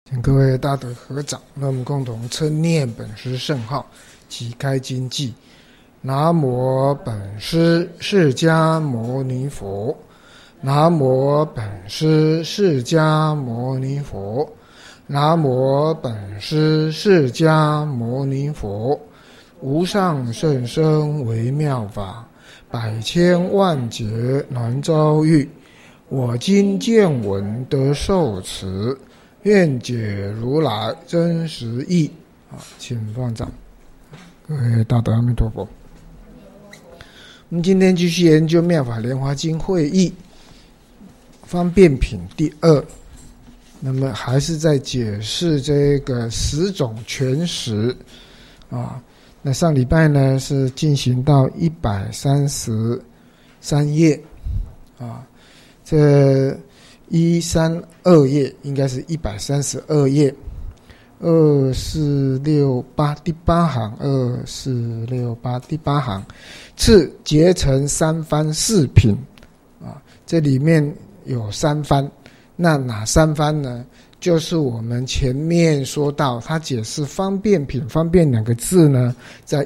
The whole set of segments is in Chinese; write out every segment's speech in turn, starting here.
请各位大德合掌，让我们共同称念本师圣号，祈开经偈。南无本师释迦牟尼佛，南无本师释迦牟尼佛，南无本师释迦牟尼佛。无上甚深微妙法，百千万劫难遭遇。我今见闻得受持，愿解如来真实义。好，请放掌。各位大德阿弥陀佛。我们今天继续研究《妙法莲华经会义方便品第2，那么还是在解释这个10种全实啊。那上礼拜呢是进行到133页啊，这132页应该是132页2468第8行2468第8行，次结成3番4品啊，这里面有3番，那哪3番呢？就是我们前面说到，他解释方便品，方便2个字呢，在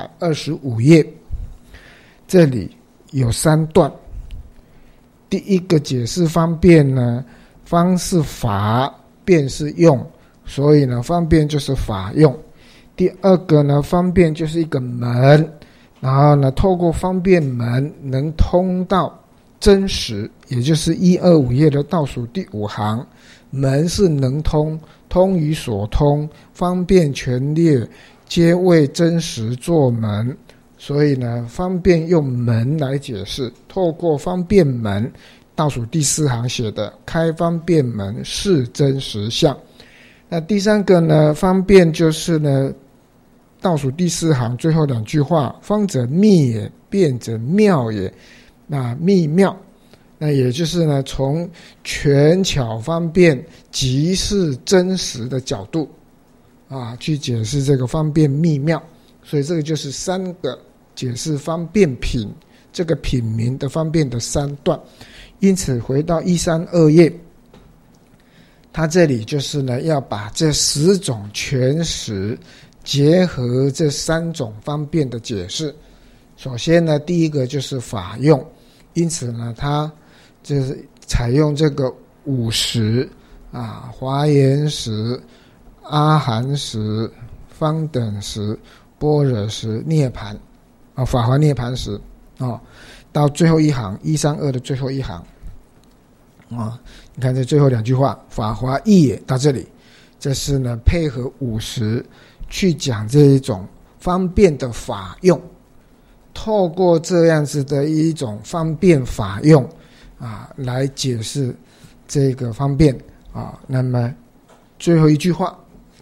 125页，这里有3段。第一个解释方便呢，方是法，便是用，所以呢，方便就是法用。第二个呢，方便就是一个门，然后呢，透过方便门能通到真实，也就是125页的倒数第5行。门是能通，通于所通，方便全略，皆为真实作门。所以呢，方便用门来解释，透过方便门，倒数第4行写的开方便门是真实相。那第3个呢，方便就是呢，倒数第4行最后2句话，方者密也，辩者妙也。那密妙，那也就是呢，从权巧方便即是真实的角度啊，去解释这个方便密妙。所以这个就是3个解释方便品这个品名的方便的3段。因此回到132页，他这里就是呢，要把这10种全实结合这3种方便的解释。首先呢，第一个就是法用，因此呢，他就是采用这个5实啊，华严实、阿含实、方等实、般若实、涅盘啊，法华涅盘实啊，到最后一行132的最后一行啊，你看这最后2句话，法华义也，到这里，这是呢配合5实去讲这一种方便的法用，透过这样子的一种方便法用啊，来解释这个方便啊。那么最后一句话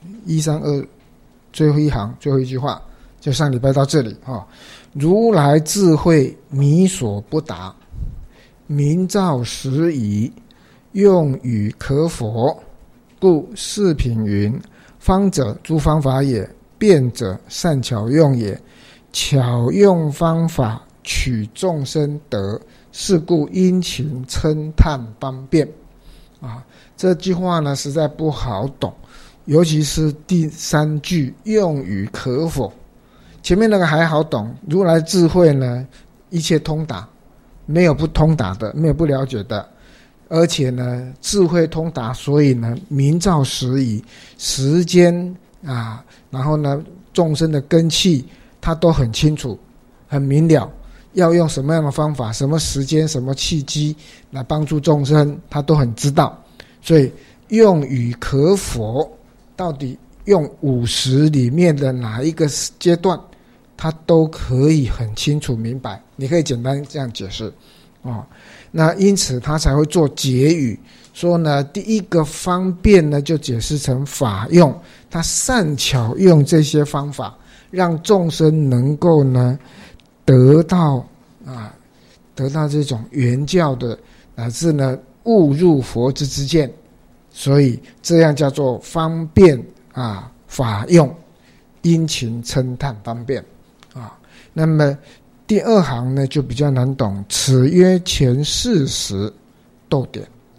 132最后一行最后一句话，就上礼拜到这里啊。如来智慧迷所不达，明照实疑，用语可否，故四品云：方者诸方法也，辩者善巧用也。巧用方法取众生得，是故殷勤称叹方便啊。这句话呢实在不好懂，尤其是第3句用语可否。前面那个还好懂，如来智慧呢，一切通达，没有不通达的，没有不了解的，而且呢，智慧通达，所以呢，明照实疑，时间啊，然后呢，众生的根器，他都很清楚，很明了，要用什么样的方法，什么时间，什么契机来帮助众生，他都很知道。所以用语可否，到底用5实里面的哪一个阶段，他都可以很清楚明白，你可以简单这样解释哦。那因此他才会做结语，说呢，第一个方便呢就解释成法用，他善巧用这些方法，让众生能够呢得到这种圆教的，乃至呢悟入佛之知见，所以这样叫做方便啊，法用，殷勤称叹方便啊。那么第2行呢就比较难懂，此曰前4时逗点，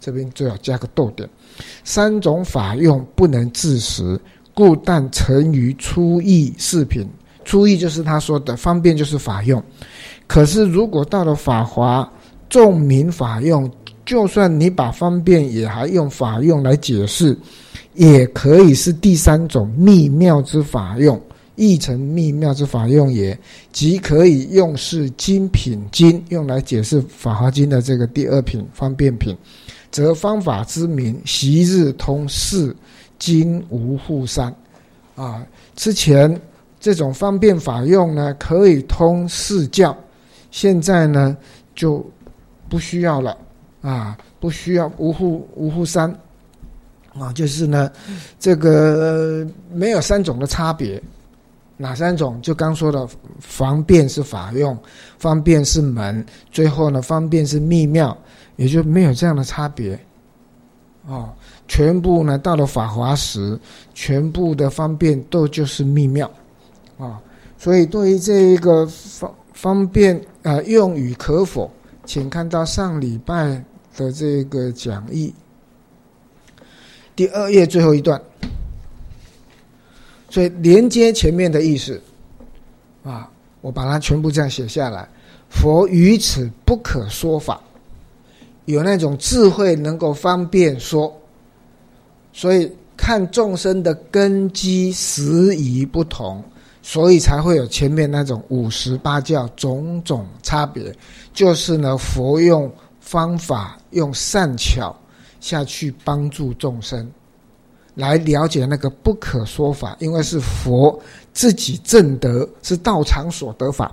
这边最好加个逗点。三种法用不能自食，故但成于初义四品。初义就是他说的方便就是法用，可是如果到了法华众名法用，就算你把方便也还用法用来解释，也可以是第三种秘妙之法用，译成秘妙之法用也，即可以用是精品经，用来解释法华经的这个第二品方便品，则方法之名昔日通四，今无复三。之前这种方便法用呢，可以通四教，现在呢就不需要了不需要无复三就是呢这个没有三种的差别。哪三种？就刚说的方便是法用，方便是门，最后呢方便是秘妙，也就没有这样的差别全部呢到了法华时，全部的方便都就是秘妙所以对于这一个方便用语可否，请看到上礼拜的这个讲义第2页最后一段。所以连接前面的意思我把它全部这样写下来。佛于此不可说法，有那种智慧能够方便说，所以看众生的根基时宜不同，所以才会有前面那种58教种种差别，就是呢佛用方法用善巧下去帮助众生来了解那个不可说法，因为是佛自己证得，是道场所得法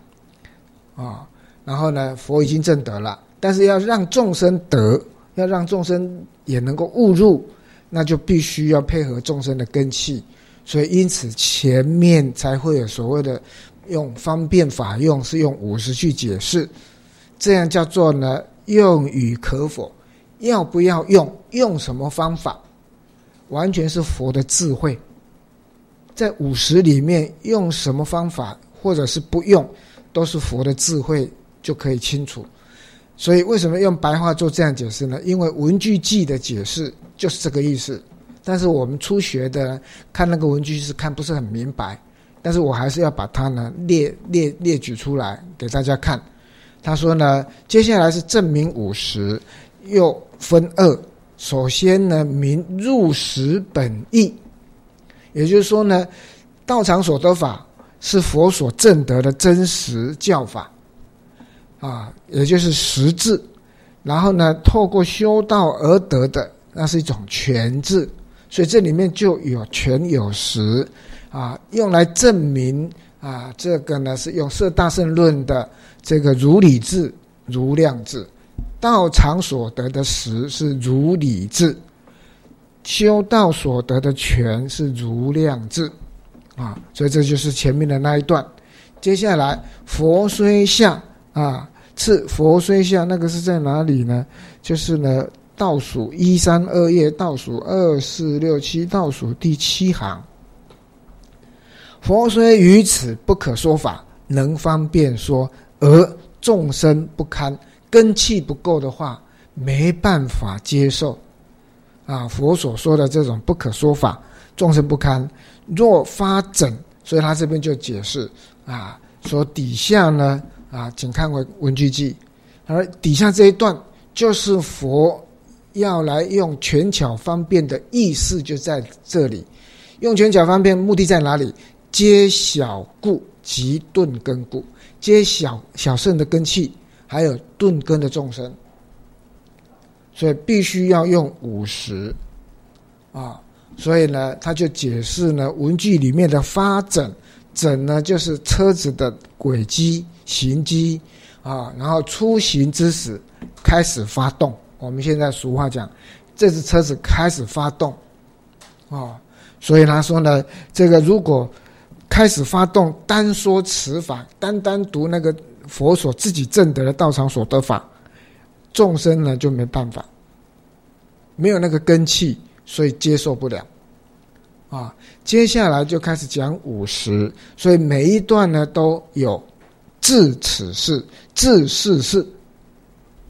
然后呢佛已经证得了，但是要让众生得，要让众生也能够悟入，那就必须要配合众生的根器，所以因此前面才会有所谓的用方便法用，是用50去解释，这样叫做呢用语可否，要不要用什么方法，完全是佛的智慧，在50里面用什么方法或者是不用，都是佛的智慧就可以清楚。所以为什么用白话做这样解释呢？因为文具记的解释就是这个意思，但是我们初学的看那个文具是看不是很明白，但是我还是要把它呢列举出来给大家看。他说呢，接下来是证明50，又分2。首先呢，明入实本义，也就是说呢，道场所得法是佛所证得的真实教法也就是实质，然后呢，透过修道而得的，那是一种全智，所以这里面就有全有实用来证明这个呢是用摄大乘论的这个如理智、如量智。道场所得的实是如理智，修道所得的全是如量智所以这就是前面的那一段。接下来佛虽下次佛虽下，那个是在哪里呢？就是呢倒数132页倒数2、4、6、7倒数第7行。佛虽于此不可说法，能方便说，而众生不堪，根器不够的话，没办法接受佛所说的这种不可说法，众生不堪。若发整，所以他这边就解释说底下呢请看回文具记，而底下这一段就是佛要来用权巧方便的意思，就在这里。用权巧方便目的在哪里？接小故及顿根故，接小乘的根器，还有顿根的众生，所以必须要用50所以呢他就解释呢文句里面的发整，整呢就是车子的轨迹行迹然后出行之时开始发动，我们现在俗话讲这只车子开始发动所以他说呢，这个如果开始发动，单说此法，单读那个佛所自己证得的道场所得法，众生呢就没办法，没有那个根器，所以接受不了接下来就开始讲50，所以每一段呢都有自此事、自是事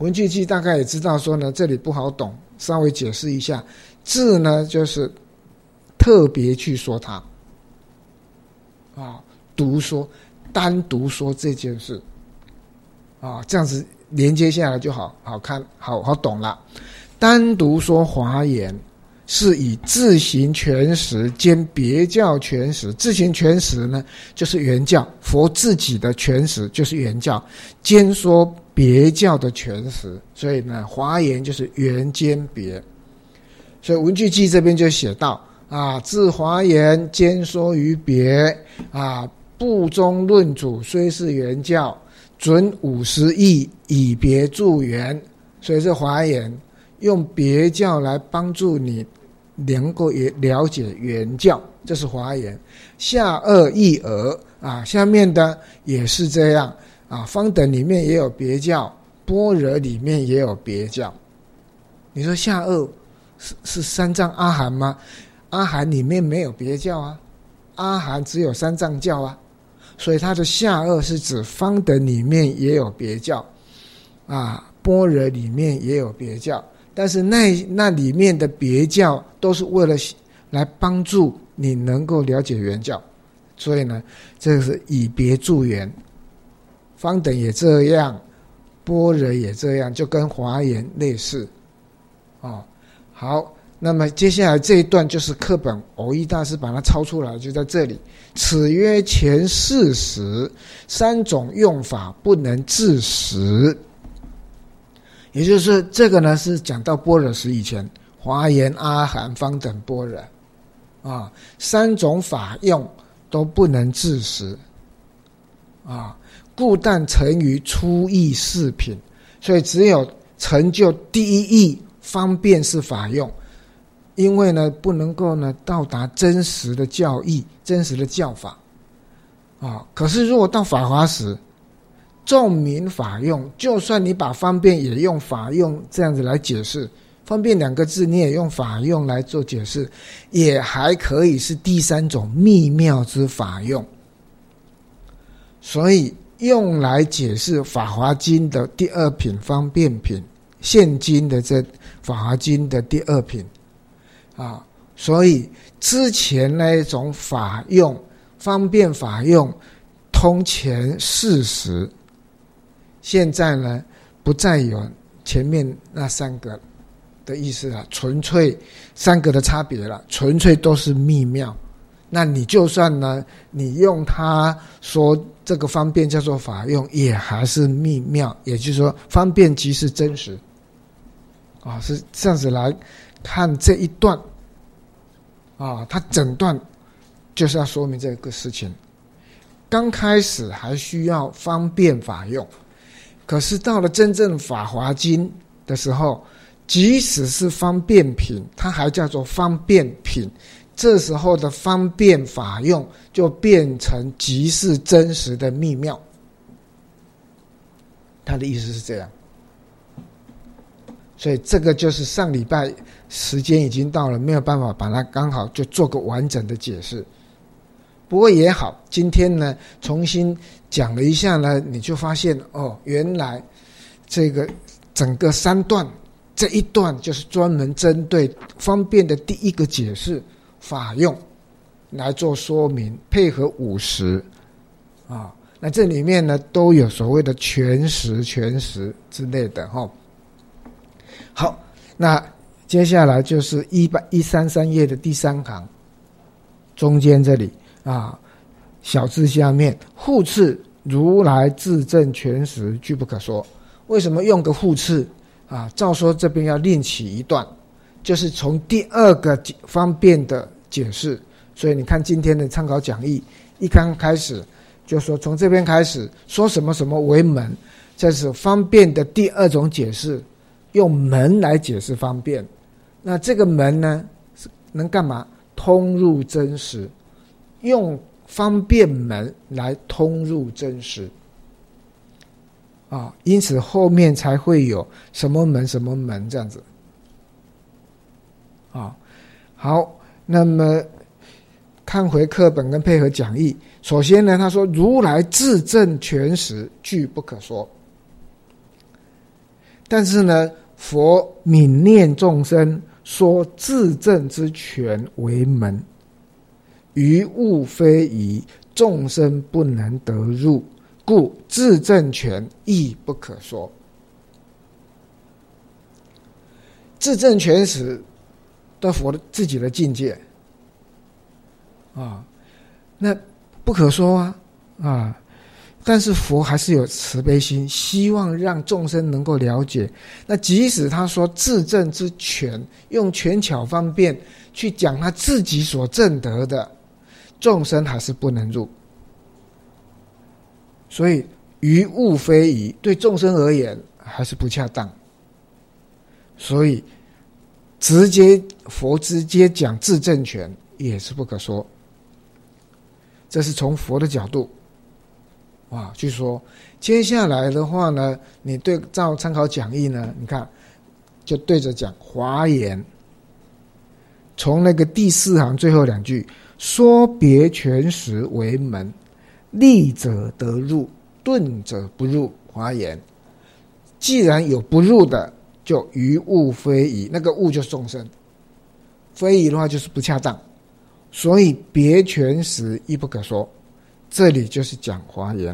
文具记大概也知道说呢，这里不好懂，稍微解释一下。智呢，就是特别去说它，独说，单独说这件事，这样子连接下来就好看，好懂了。单独说华严，是以自行全实兼别教全实。自行全实呢，就是原教，佛自己的全实就是原教，兼说别教的全实。所以呢，华严就是原兼别。所以文具记这边就写到自华严兼说于别部中论主虽是原教，准50义以别助缘。所以这华严用别教来帮助你能够也了解原教，这是华严。下二义耳下面的也是这样方等里面也有别教，般若里面也有别教。你说下二是三藏阿含吗？阿含里面没有别教阿含只有三藏教所以它的下二是指方等里面也有别教般若里面也有别教，但是那里面的别教都是为了来帮助你能够了解原教，所以呢，这个是以别助缘。方等也这样，般若也这样，就跟华严类似好，那么接下来这一段就是课本藕益大师把它抄出来，就在这里。此曰前事实，三种用法不能自实。也就是这个呢，是讲到般若时以前，华严、阿含、方等、般若三种法用都不能自实故但成于初义四品。所以只有成就第一义方便是法用，因为呢不能够呢到达真实的教义、真实的教法可是如果到法华时，众名法用，就算你把方便也用法用这样子来解释，方便2个字你也用法用来做解释，也还可以是第三种秘妙之法用。所以用来解释法华经的第2品方便品，现今的这法华经的第2品所以之前那一种法用方便法用通前事实，现在呢不再有前面那3个的意思了，纯粹3个的差别了，纯粹都是秘妙。那你就算呢你用它说这个方便叫做法用，也还是秘妙，也就是说方便即是真实是这样子来看这一段它整段就是要说明这个事情。刚开始还需要方便法用，可是到了真正法华经的时候，即使是方便品，它还叫做方便品，这时候的方便法用就变成即是真实的秘妙。他的意思是这样，所以这个就是上礼拜时间已经到了，没有办法把它刚好就做个完整的解释。不过也好，今天呢重新讲了一下呢，你就发现原来这个整个3段，这一段就是专门针对方便的第1个解释法用来做说明，配合50那这里面呢都有所谓的全实之类的好，那接下来就是133页的第3行中间这里小字下面互斥如来自证全实俱不可说。为什么用个互斥照说这边要另起一段，就是从第2个方便的解释。所以你看今天的参考讲义一刚开始就说从这边开始说什么什么为门，这是方便的第2种解释，用门来解释方便。那这个门呢能干嘛？通入真实，用方便门来通入真实因此后面才会有什么门什么门这样子好，那么看回课本跟配合讲义。首先呢，他说如来自证全实俱不可说。 但是呢，佛悯念众生，说自证之权为门，于物非疑，众生不能得入，故自证权亦不可说。自证权时的佛自己的境界啊，那不可说啊。但是佛还是有慈悲心，希望让众生能够了解。那即使他说自证之权，用权巧方便去讲他自己所证得的，众生还是不能入。所以于物非疑，对众生而言还是不恰当。所以佛直接讲自证权也是不可说。这是从佛的角度去说。接下来的话呢，你对照参考讲义呢，你看就对着讲华严，从那个第4行最后2句，说别权时为门，立者得入，顿者不入。华严既然有不入的，就于物非疑，那个物就是众生，非疑的话就是不恰当，所以别权时亦不可说。这里就是讲华严。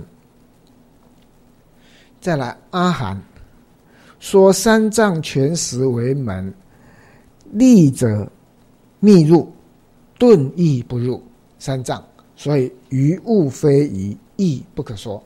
再来阿含，说三藏权时为门，立者密入，顿亦不入三藏，所以于物非疑，亦不可说。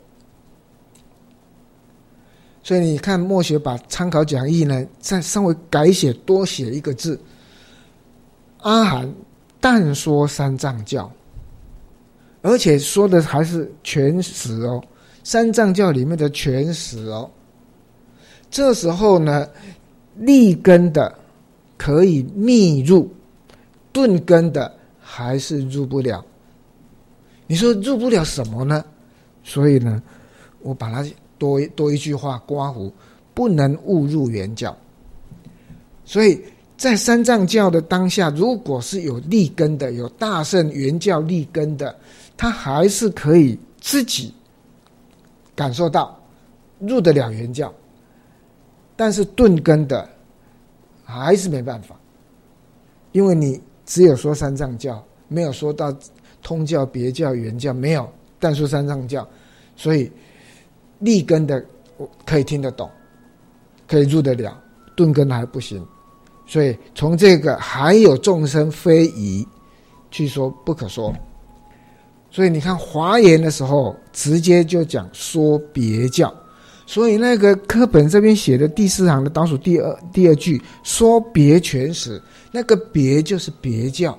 所以你看默学把参考讲义呢再稍微改写，多写一个字，阿含但说三藏教，而且说的还是全实哦，三藏教里面的全实哦。这时候呢，立根的可以密入，顿根的还是入不了。你说入不了什么呢？所以呢，我把它多一句话刮胡，不能误入原教。所以在三藏教的当下，如果是有立根的，有大乘原教立根的，他还是可以自己感受到入得了原教，但是顿根的还是没办法，因为你只有说三藏教，没有说到通教、别教、原教，没有但说三藏教，所以立根的可以听得懂，可以入得了，顿根还不行。所以从这个还有众生非疑去说不可说。所以你看华严的时候直接就讲说别教，所以那个课本这边写的第4行的倒数第二句说别权时，那个别就是别教，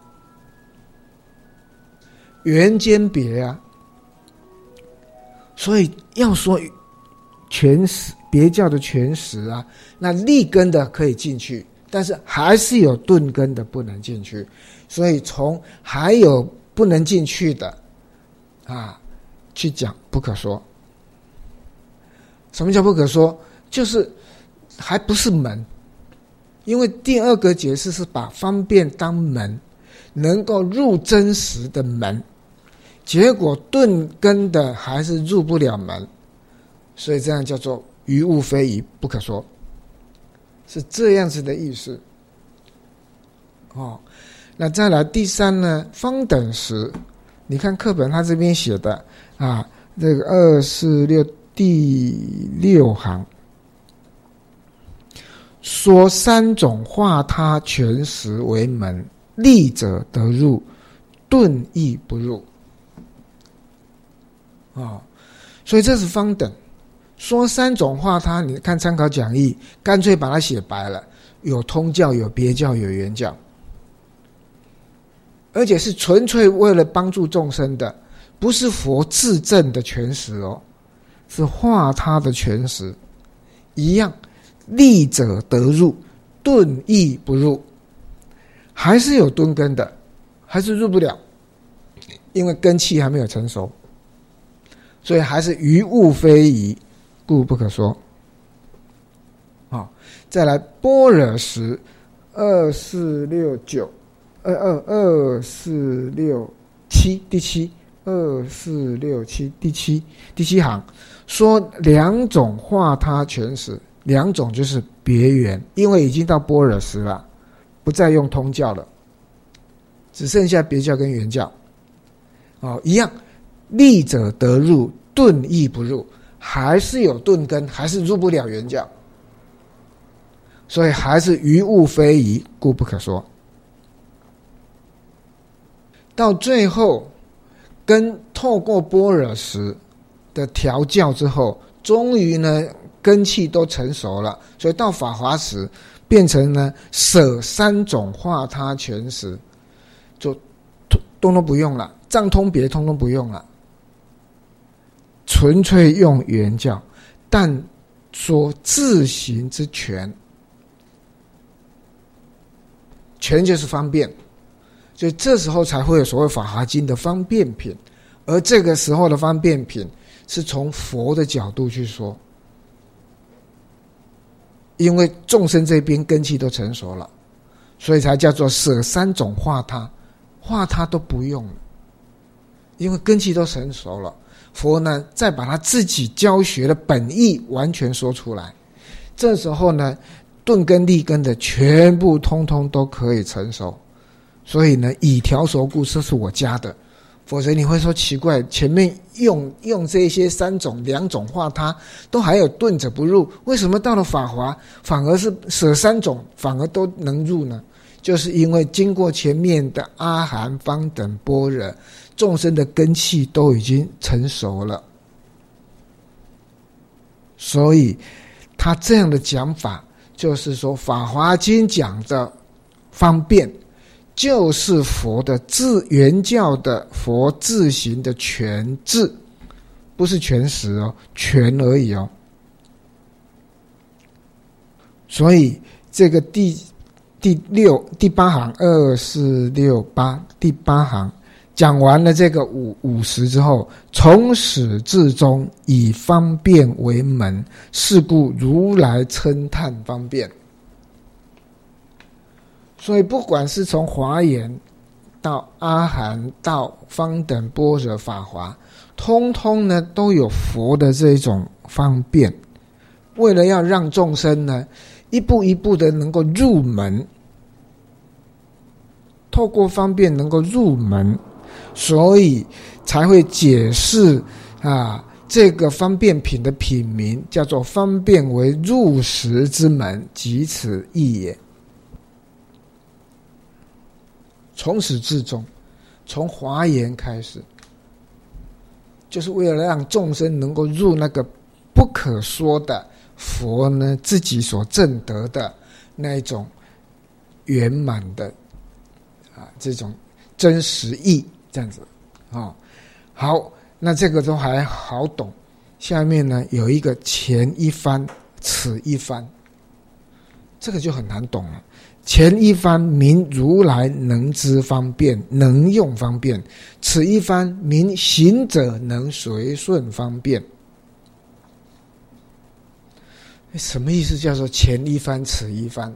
圆间别啊。所以要说全实，别教的全实啊，那立根的可以进去，但是还是有顿根的不能进去。所以从还有不能进去的去讲不可说。什么叫不可说？就是还不是门，因为第2个解释是把方便当门，能够入真实的门，结果顿根的还是入不了门，所以这样叫做于物非疑，不可说，是这样子的意思。那再来第3呢，方等时，你看课本他这边写的这个246第6行，说3种化他全实为门，立者得入，顿亦不入。所以这是方等。说3种化他，你看参考讲义，干脆把它写白了，有通教，有别教，有原教，而且是纯粹为了帮助众生的，不是佛自证的全实哦，是化他的全实。一样，立者得入，顿亦不入，还是有顿根的，还是入不了，因为根器还没有成熟，所以还是于物非疑，故不可说。再来般若时2469 2467第7 2467第七行，说2种化他全实， 两种就是别圆，因为已经到般若时了，不再用通教了，只剩下别教跟圆教。一样，立者得入，顿亦不入，还是有顿根，还是入不了圆教，所以还是于物非宜，故不可说。到最后，透过般若时的调教之后，终于呢根气都成熟了，所以到法华时变成呢舍三种化他全时，就通通不用了，藏通别通通不用了，纯粹用圆教，但说自行之权，权就是方便，所以这时候才会有所谓《法华经》的方便品，而这个时候的方便品是从佛的角度去说，因为众生这边根器都成熟了，所以才叫做舍三种化他都不用了，因为根器都成熟了。佛呢再把他自己教学的本意完全说出来，这时候呢顿根利根的全部通通都可以成熟，所以呢以调熟故，这是我加的，否则你会说奇怪，前面用这些三种两种化他都还有顿者不入，为什么到了法华反而是舍三种反而都能入呢？就是因为经过前面的阿含方等般若，众生的根器都已经成熟了，所以他这样的讲法就是说，《法华经》讲的方便就是佛的原教的佛自行的全智，不是全实哦，全而已哦。所以这个第八行2、4、6、8第八行讲完了这个50之后，从始至终以方便为门，是故如来称叹方便。所以不管是从华严到阿含到方等般若法华，通通呢都有佛的这种方便，为了要让众生呢一步一步的能够入门，透过方便能够入门，所以才会解释这个方便品的品名叫做方便为入实之门，即此意也。从始至终，从华严开始，就是为了让众生能够入那个不可说的佛呢自己所证得的那一种圆满的这种真实义，这样子好，那这个都还好懂。下面呢有一个前一番此一番，这个就很难懂了。前一番名如来能知方便，能用方便，此一番名行者能随顺方便。什么意思？叫做前一番此一番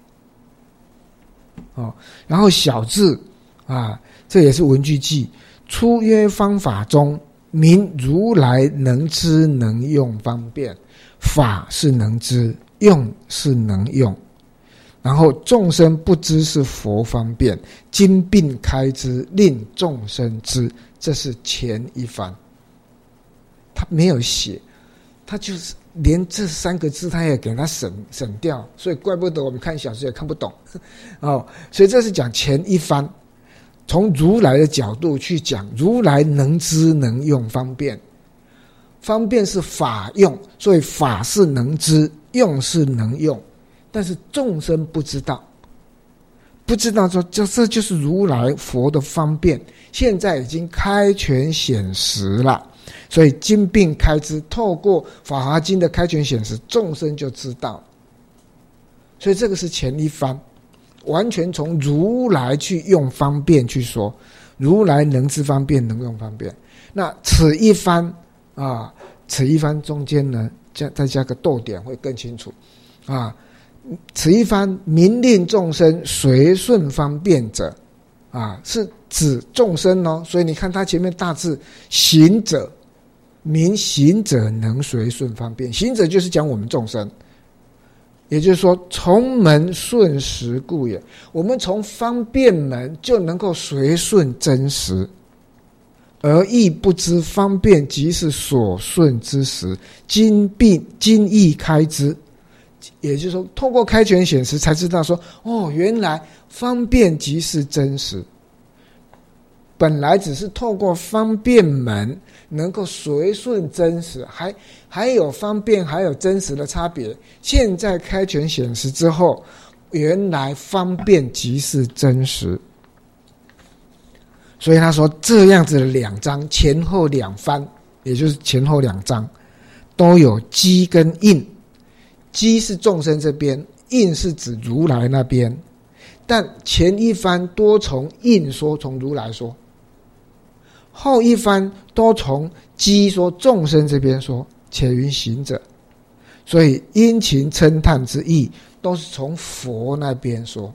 然后小字这也是文具记，出约方法中名如来能知能用方便，法是能知，用是能用，然后众生不知是佛方便，经并开之，令众生知，这是前一番。他没有写，他就是连这3个字他也给他省掉，所以怪不得我们看小说也看不懂所以这是讲前一番，从如来的角度去讲如来能知能用方便，方便是法用，所以法是能知，用是能用，但是众生不知道说这就是如来佛的方便，现在已经开权显实了，所以经并开之，透过法华经的开权显实，众生就知道，所以这个是前一番，完全从如来去用方便去说，如来能知方便，能用方便。那此一番此一番中间呢再加个逗点会更清楚此一番名令众生随顺方便者是指众生所以你看他前面大字行者，名行者能随顺方便，行者就是讲我们众生也就是说，从门顺实故也。我们从方便门就能够随顺真实，而亦不知方便即是所顺之时，今亦开之。也就是说，透过开权显实才知道说，原来方便即是真实。本来只是透过方便门能够随顺真实，还有方便还有真实的差别。现在开权显实之后，原来方便即是真实。所以他说这样子的两章前后两番，也就是前后两章都有机跟应。机是众生这边，应是指如来那边。但前一番多从应说，从如来说，后一番都从机说，众生这边说，且云行者。所以殷勤称叹之意都是从佛那边说。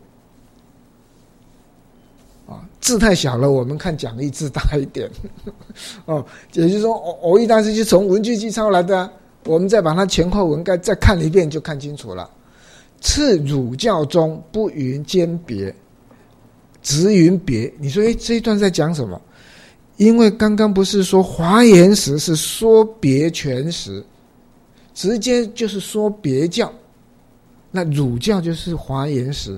字太小了，我们看讲义字大一点。也就是说，偶益大师就从文具机抄来的我们再把它前后文概再看一遍，就看清楚了。次儒教中不云兼别，只云别。你说，这一段在讲什么？因为刚刚不是说华严时是说别全时，直接就是说别教，那儒教就是华严时。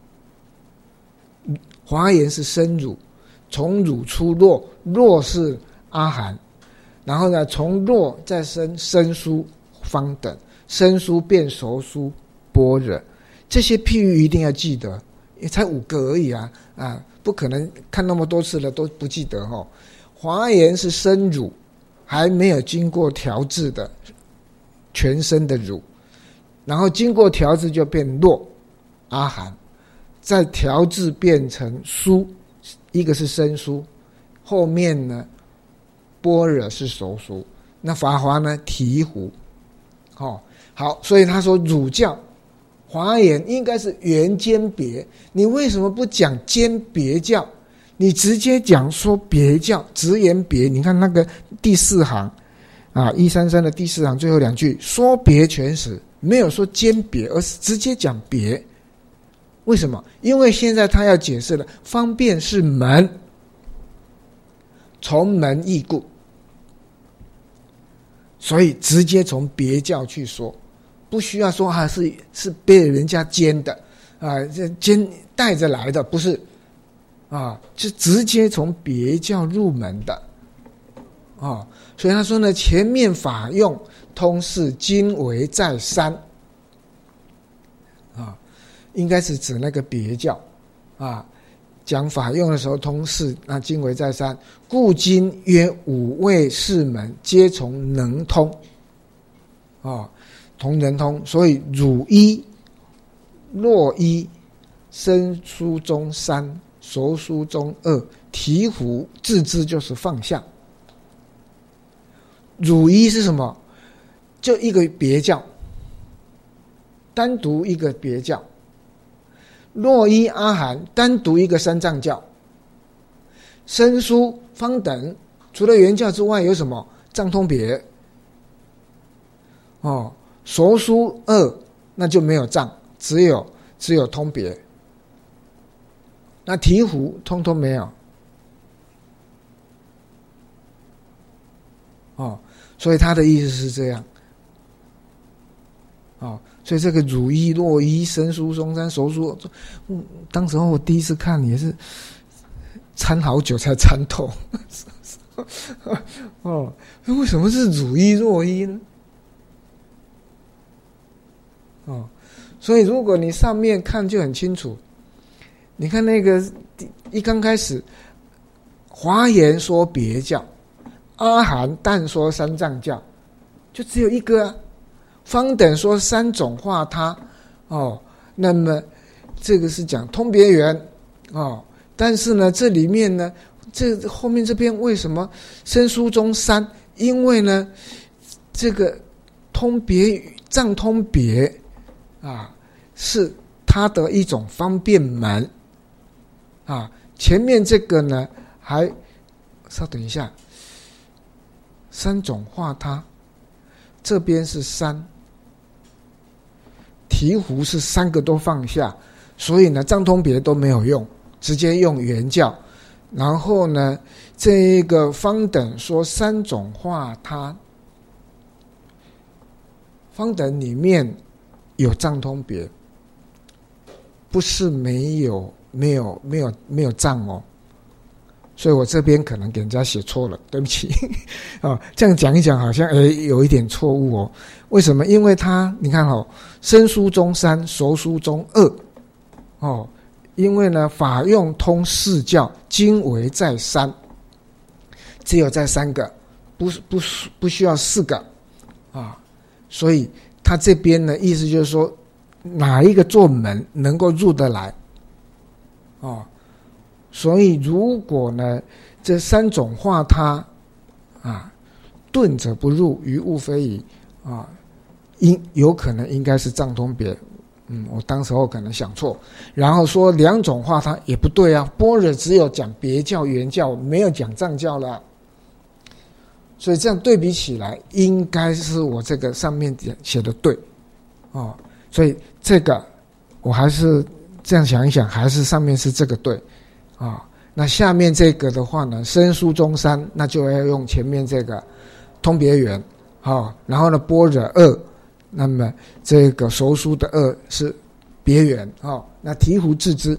华严是生儒，从儒出落，落是阿含，然后呢，从落再生生疏方等，生疏变熟疏般若，这些譬喻一定要记得，才5个而已啊，不可能看那么多次了都不记得哦。华严是生儒，还没有经过调制的全身的儒，然后经过调制就变落阿含，再调制变成疏，一个是生疏，后面呢般若是熟疏，那法华呢醍醐。好，所以他说儒教华严应该是原兼别，你为什么不讲兼别教？你直接讲说别教，直言别。你看那个第4行133的第4行最后2句，说别全时，没有说兼别，而是直接讲别。为什么？因为现在他要解释了，方便是门，从门异故，所以直接从别教去说，不需要说是被人家兼的这兼带着来的，不是就直接从别教入门的所以他说呢，前面法用通释，今为再三应该是指那个别教讲法用的时候通释，那今为再三，故今约5位士门皆从能通同能通，所以儒一、洛一、生疏中3、熟疏中2、醍醐自知就是放下。儒一是什么？就一个别教，单独一个别教。洛一阿含单独一个三藏教。生疏方等除了原教之外有什么？藏通别熟疏2那就没有藏，只有通别。那醍醐通通没有所以他的意思是这样所以这个儒一、洛一、生疏中3、熟疏，当时候我第一次看也是参好久才参透为什么是儒一、洛一呢？所以如果你上面看就很清楚，你看那个一刚开始华严说别教，阿含但说三藏教，就只有一个方等说3种化他那么这个是讲通别圆但是呢这里面呢这后面这边为什么生疏中3？因为呢这个通别藏通别是它的一种方便门前面这个呢还稍等一下，3种化他，这边是3，醍醍醐是三个都放下，所以呢藏通别都没有用，直接用原教。然后呢这一个方等说三种化他，方等里面有藏通别，不是没有藏哦，所以我这边可能给人家写错了，对不起哦，这样讲一讲好像有一点错误哦。为什么？因为他你看哦，生疏中三，熟疏中二哦，因为呢法用通四教，经为在三，只有在三个，不需要四个啊，所以他这边呢意思就是说哪一个做门能够入得来哦，所以如果呢这三种化他啊，顿者不入，于物非矣啊，有可能应该是藏通别，我当时候可能想错，然后说两种化他也不对啊，般若只有讲别教原教，没有讲藏教了，所以这样对比起来，应该是我这个上面写的对哦，所以这个我还是这样想一想，还是上面是这个对啊。那下面这个的话呢，生疏中三，那就要用前面这个通别圆然后呢般若二，那么这个熟疏的二是别圆那醍醐自知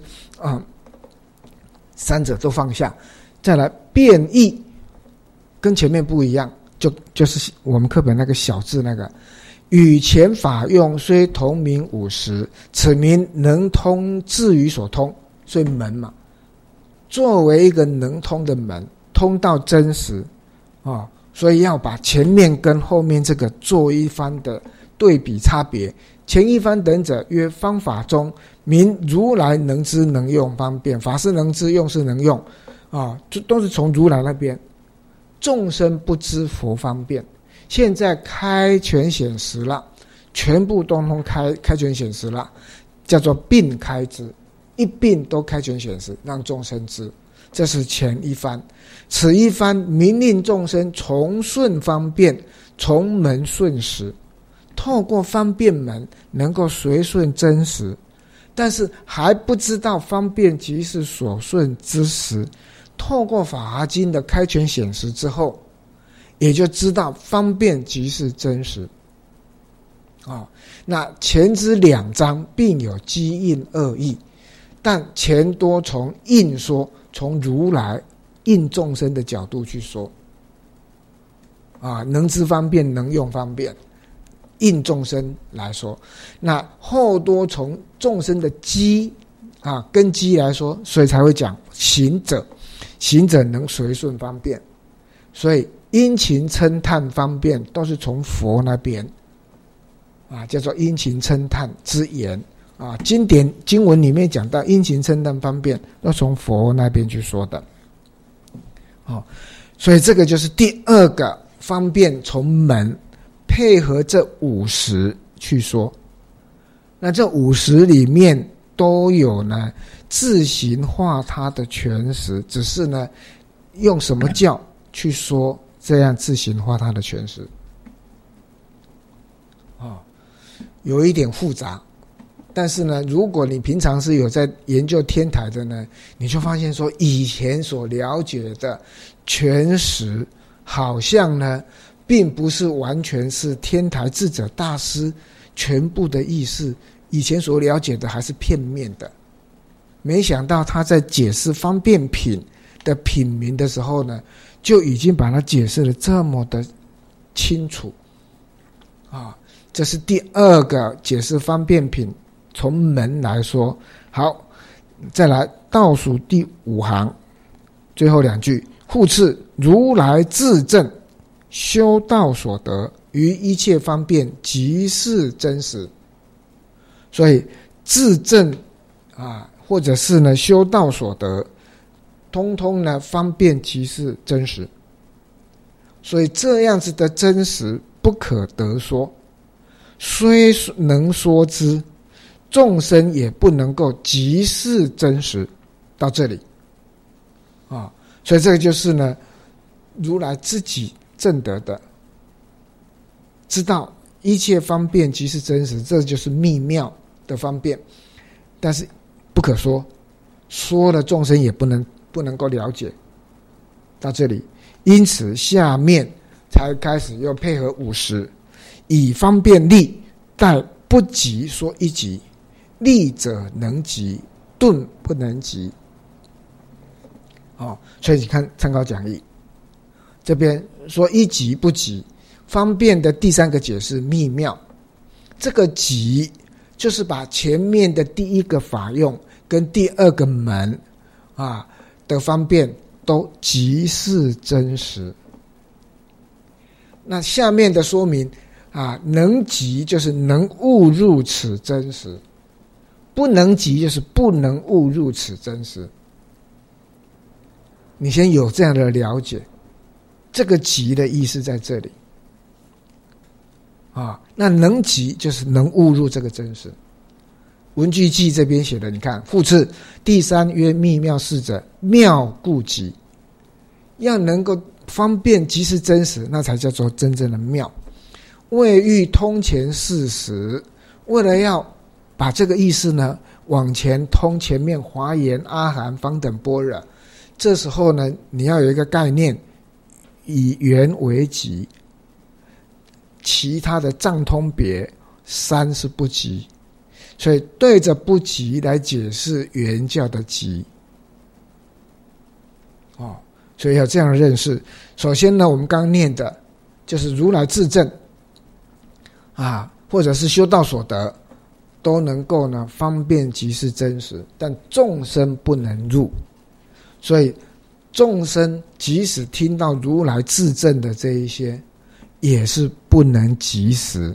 三者都放下。再来变异，跟前面不一样，就是我们课本那个小字那个，与前法用虽同名50，此名能通至于所通，所以门嘛，作为一个能通的门，通到真实所以要把前面跟后面这个做一番的对比差别。前一番等者曰方法中，名如来能知能用方便，法是能知，用是能用都是从如来那边。众生不知佛方便，现在开权显实了，全部都通开权显实了，叫做并开之，一并都开权显实，让众生知。这是前一番。此一番明令众生从顺方便，从门顺实，透过方便门能够随顺真实，但是还不知道方便即是所顺之实。透过法华经的开权显实之后，也就知道方便即是真实那前之两章并有机应二义，但前多从应说，从如来应众生的角度去说能知方便，能用方便，应众生来说。那后多从众生的基根基来说，所以才会讲行者，行者能随顺方便，所以殷勤称叹方便都是从佛那边叫做殷勤称叹之言经典经文里面讲到殷勤称叹方便，要从佛那边去说的所以这个就是第二个方便从门配合这50去说。那这50里面都有呢自行化他的全实，只是呢用什么教去说这样自行化他的全实有一点复杂。但是呢如果你平常是有在研究天台的呢，你就发现说以前所了解的全实好像呢并不是完全是天台智者大师全部的意思，以前所了解的还是片面的。没想到他在解释方便品的品名的时候呢，就已经把它解释得这么的清楚这是第二个解释方便品从门来说。好，再来倒数第5行最后2句，复次如来自证修道所得于一切方便即是真实。所以自证或者是呢修道所得，通通呢方便即是真实。所以这样子的真实不可得说，虽能说之，众生也不能够即是真实。到这里所以这个就是呢如来自己证得的，知道一切方便即是真实，这就是密妙的方便，但是不可说，说了众生也不能够了解。到这里，因此下面才开始又配合50，以方便力，待不及说一级，力者能及，顿不能及。所以你看参考讲义，这边说一级不及，方便的第3个解释密妙，这个级就是把前面的第1个法用跟第2个门的方便都即是真实。那下面的说明能及就是能悟入此真实，不能及就是不能悟入此真实。你先有这样的了解，这个及的意思在这里那能及就是能悟入这个真实。文具记这边写的，你看复次第3曰密妙事者，妙故及，要能够方便即是真实，那才叫做真正的妙。为欲通前事实，为了要把这个意思呢往前通前面华严、阿含、方等般若，这时候呢你要有一个概念，以缘为集，其他的藏通别3是不集，所以对着不集来解释原教的集。所以要这样认识。首先呢，我们刚刚念的就是如来自证或者是修道所得，都能够呢方便即是真实，但众生不能入。所以众生即使听到如来自证的这一些，也是不能及时。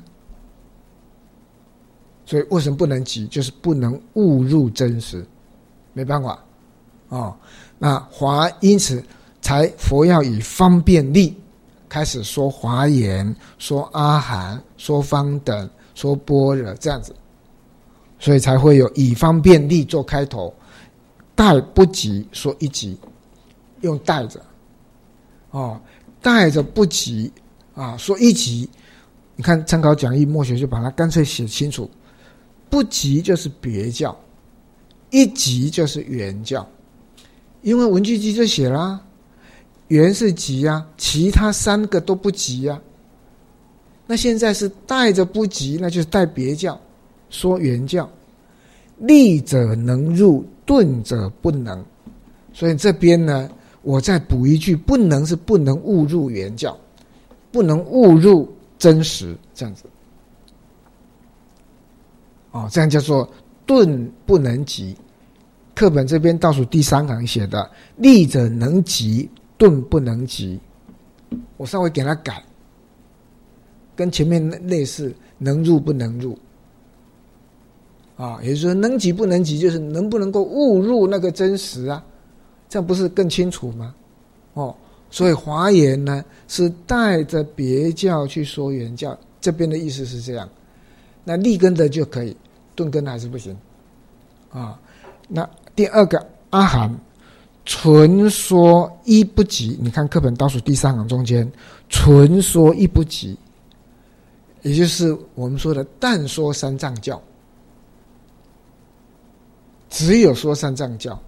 所以为什么不能及？就是不能悟入真实，没办法那因此才佛要以方便力开始说华严，说阿含，说方等，说般若，这样子，所以才会有以方便力做开头，待不及说一级，用带着带着不及说一级。你看参考讲义默学就把它干脆写清楚，不及就是别教，一级就是原教。因为文具记就写啦，原是级其他3个都不级那现在是带着不级，那就是带别教，说原教。力者能入，顿者不能。所以这边呢，我再补一句，不能是不能误入原教，不能误入真实，这样子。这样叫做顿不能及。课本这边倒数第3行写的，力者能及，顿不能及。我稍微给它改，跟前面类似，能入不能入也就是说能及不能及，就是能不能够悟入那个真实这样不是更清楚吗？所以华严呢是带着别教去说原教，这边的意思是这样。那立根的就可以，顿根还是不行那第2个阿含，纯说一不及。你看课本倒数第3行中间，纯说一不及，也就是我们说的但说三藏教，只有说三藏教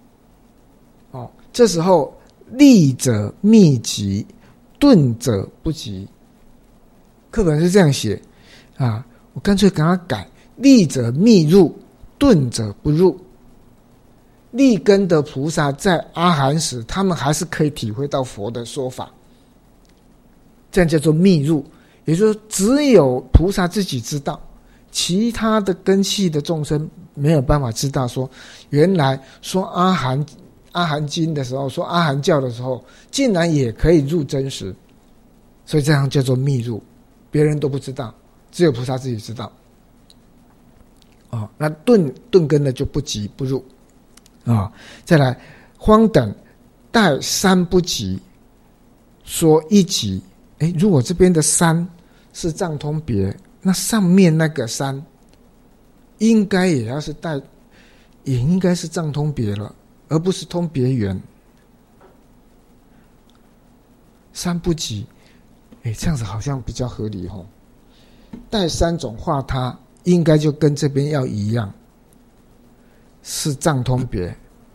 这时候立者密集，顿者不及。课本是这样写我干脆给它改，立者密入，顿者不入。立根的菩萨在阿含时，他们还是可以体会到佛的说法，这样叫做密入。也就是说只有菩萨自己知道，其他的根器的众生没有办法知道说，原来说阿含经的时候，说阿含教的时候，竟然也可以入真实，所以这样叫做密入，别人都不知道，只有菩萨自己知道那顿根的就不及不入再来方等带3不及，说一级。如果这边的3是藏通别，那上面那个3应该也要是带，也应该是藏通别了，而不是通别圆。3不及这样子好像比较合理带三种化他，应该就跟这边要一样，是藏通别。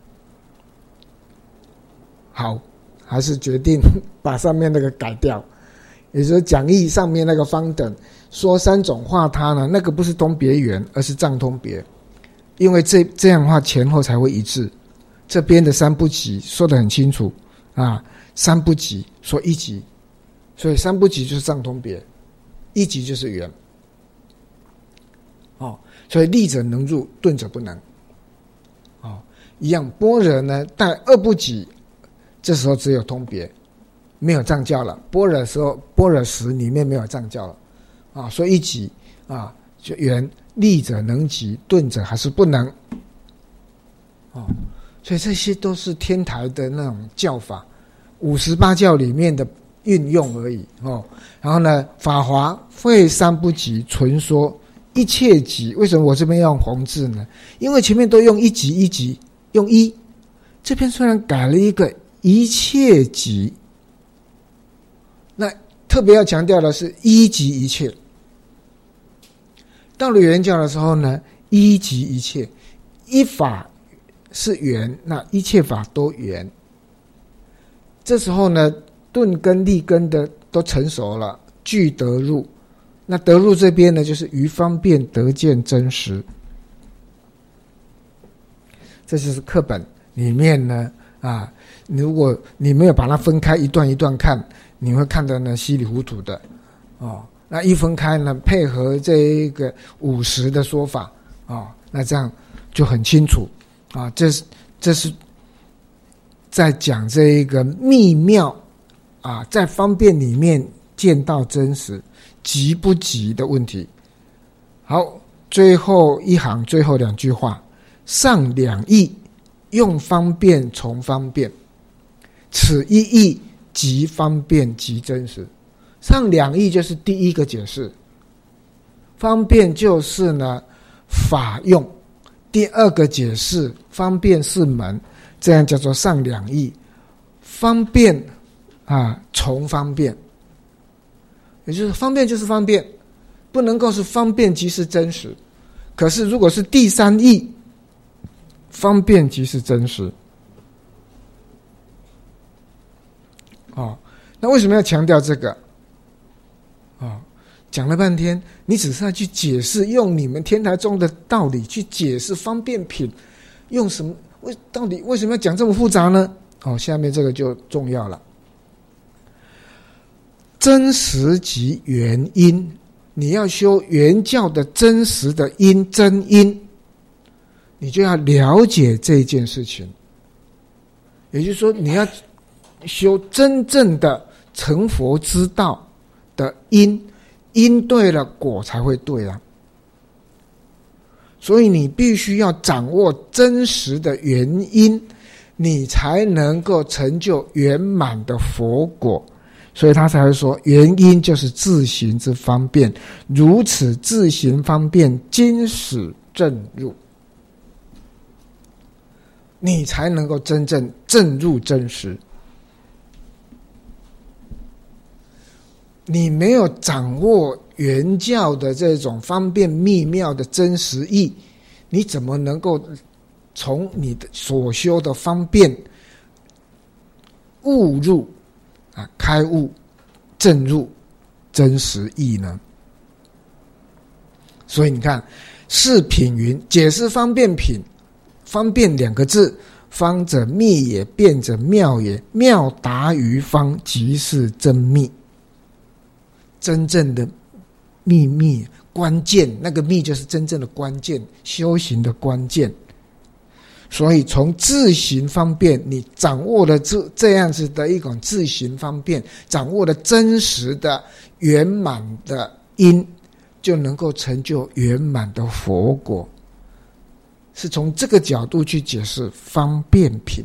好，还是决定把上面那个改掉，也就是讲义上面那个方等说三种化他呢，那个不是通别圆，而是藏通别，因为这样的话前后才会一致。这边的三不及说得很清楚啊，三不及说一级，所以三不及就是藏通别，一级就是圆。哦，所以立者能入，顿者不能。哦，一样，般若呢带二不及，这时候只有通别，没有藏教了。般若的时候，般若时里面没有藏教了，啊，所以一级啊就圆，立者能及，顿者还是不能。哦，所以这些都是天台的那种教法，58教里面的运用而已哦。然后呢，法华会三不及，纯说一切级。为什么我这边要用红字呢？因为前面都用一级一级，用一，这边虽然改了一个一切级，那特别要强调的是一即一切。到了圆教的时候呢，一即一切，一法是圆，那一切法都圆。这时候呢，顿根立根的都成熟了，具得入。那得入这边呢，就是于方便得见真实。这就是课本里面呢啊，如果你没有把它分开一段一段看，你会看得呢稀里糊涂的哦。那一分开呢，配合这一个50的说法哦，那这样就很清楚啊。这是在讲这一个秘妙啊，在方便里面见到真实。急不急的问题。好，最后一行最后2句话，上两义用方便从方便，此一义即方便即真实。上两义就是第一个解释，方便就是呢法用，第二个解释方便是门，这样叫做上两义。方便啊从方便，也就是方便就是方便，不能够是方便即是真实。可是如果是第三义，方便即是真实。哦，那为什么要强调这个？哦，讲了半天，你只是要去解释，用你们天台宗的道理去解释方便品，用什么？到底为什么要讲这么复杂呢？哦，下面这个就重要了。真实即原因，你要修原教的真实的因，真因，你就要了解这件事情。也就是说，你要修真正的成佛之道的因，因对了，果才会对啊。所以你必须要掌握真实的原因，你才能够成就圆满的佛果。所以他才会说，原因就是自行之方便，如此自行方便，今始正入，你才能够真正正入真实。你没有掌握原教的这种方便秘妙的真实义，你怎么能够从你的所修的方便悟入啊，开悟正入真实义呢？所以你看，是品云解释方便品，方便2个字，方者密也，辩者妙也，妙达于方，即是真密。真正的秘密关键，那个密就是真正的关键，修行的关键。所以从自行方便，你掌握了这样子的一种自行方便，掌握了真实的圆满的因，就能够成就圆满的佛果。是从这个角度去解释方便品。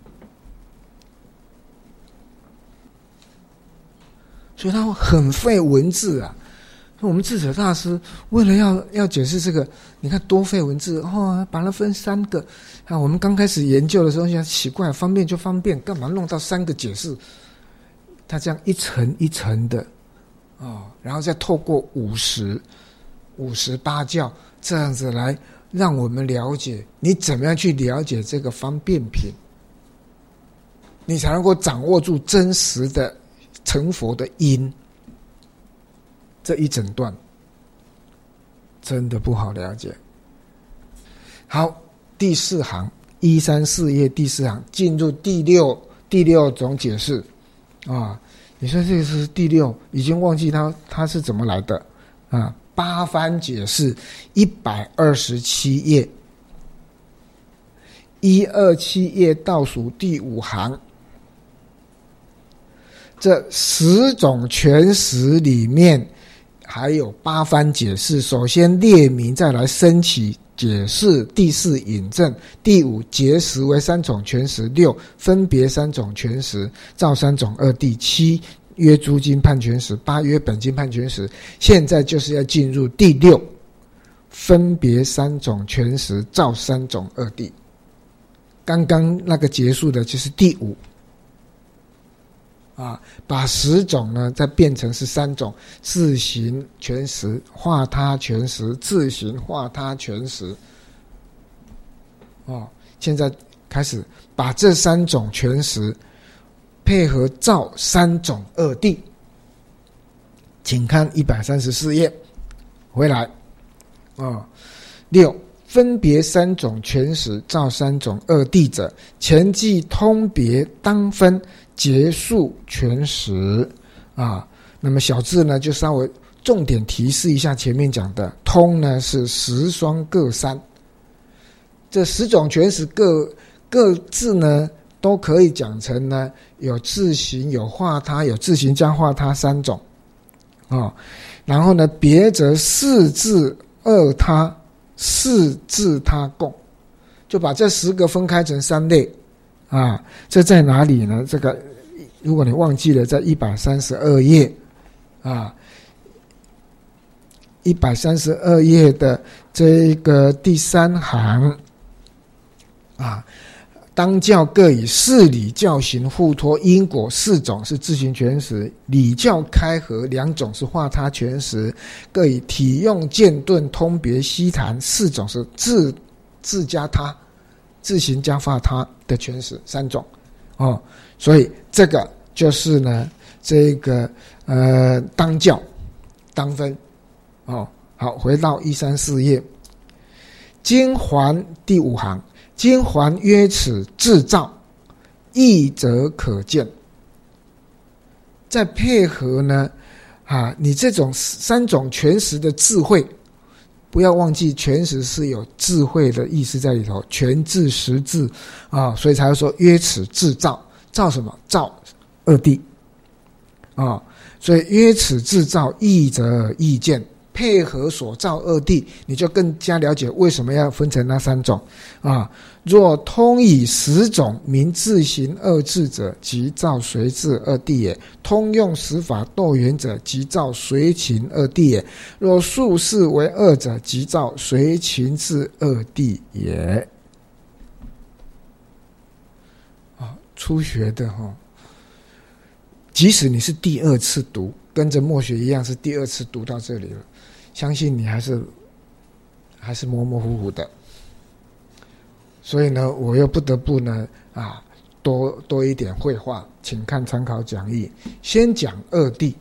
所以他很费文字啊。我们智者大师为了要解释这个，你看多费文字哦，把它分3个啊。我们刚开始研究的时候想奇怪，方便就方便，干嘛弄到3个解释？他这样一层一层的然后再透过50八教这样子来让我们了解你怎么样去了解这个方便品，你才能够掌握住真实的成佛的因。这一整段真的不好了解。好，第4行134页第4行进入第六种解释你说这个是第6，已经忘记它是怎么来的8番解释127页127页倒数第5行，这10种全实里面还有8番解释，首先列明，再来升起解释，第4引证，第5结实为3种全实，6分别3种全实，照3种2谛，7约诸经判全实，8约本经判全实。现在就是要进入第6，分别3种全实，照3种2谛。刚刚那个结束的就是第5把10种呢再变成是3种，自行全实、化他全实、自行化他全实。现在开始把这3种全实配合照3种2谛。请看134页回来6分别3种全实，照3种2谛者，前记通别当分结束全实那么小字呢就稍微重点提示一下前面讲的，通呢是10双各3，这10种全实各字呢都可以讲成呢有自行、有化他、有自行加化他3种然后呢别则4字2他4字他共，就把这10个分开成3类这在哪里呢？这个如果你忘记了，在132页132页的这个第3行当教各以事理教行互托因果4种是自行全实，理教开合2种是化他全实，各以体用渐顿通别悉谈4种是自加他、自行加化他的全实3种所以这个就是呢这个当教当分好，回到134页经环第5行，经环曰此自照，义则可见。再配合呢你这种3种全实的智慧，不要忘记全实是有智慧的意思在里头，全智实智所以才会说曰此自照，照什么？照2谛所以曰此自照，义则义见。配合所照2谛，你就更加了解为什么要分成那3种若通以10种名自行2智者，即照随智2谛也；通用10法斗圆者，即照随勤2谛也；若数事为2者，即照随勤智2谛也。初学的即使你是第2次读，跟着默学一样是第2次读到这里了，相信你还是模模糊糊的。所以呢我又不得不呢多一点绘画，请看参考讲义。先讲2谛，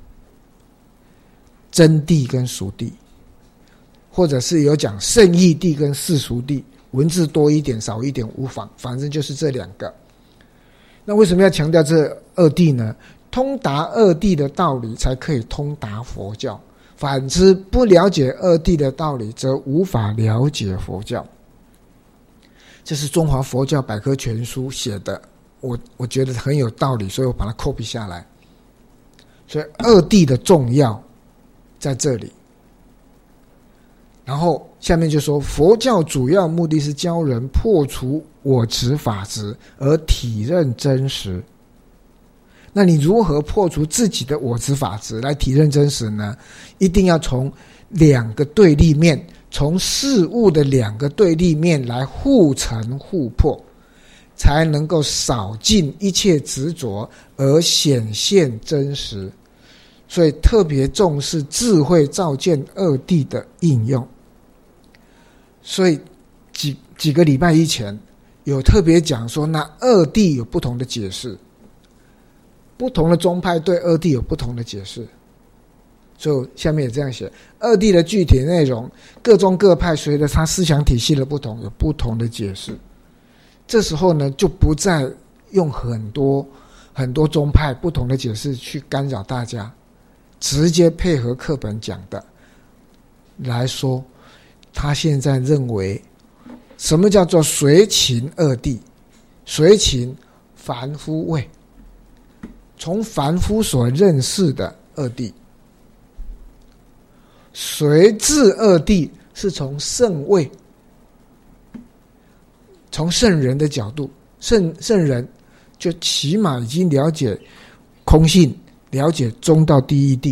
真谛跟俗谛，或者是有讲圣义谛跟世俗谛，文字多一点少一点无妨，反正就是这2个。那为什么要强调这2谛呢？通达2谛的道理才可以通达佛教，反之不了解2谛的道理则无法了解佛教。这是中华佛教百科全书写的，我觉得很有道理，所以我把它 copy 下来。所以2谛的重要在这里。然后下面就说，佛教主要目的是教人破除我执法执而体认真实。那你如何破除自己的我执法执来体认真实呢？一定要从2个对立面，从事物的2个对立面来互成互破，才能够扫尽一切执着而显现真实。 所以特别重视智慧照见二谛的应用。所以几个礼拜以前有特别讲说，那二谛有不同的解释，不同的宗派对二谛有不同的解释。所以下面也这样写，二谛的具体内容，各宗各派随着他思想体系的不同，有不同的解释。这时候呢，就不再用很多宗派不同的解释去干扰大家，直接配合课本讲的来说。他现在认为，什么叫做随情二谛？随情凡夫位，从凡夫所认识的二谛；随智二谛是从圣位，从圣人的角度，圣人就起码已经了解空性，了解中道第一谛，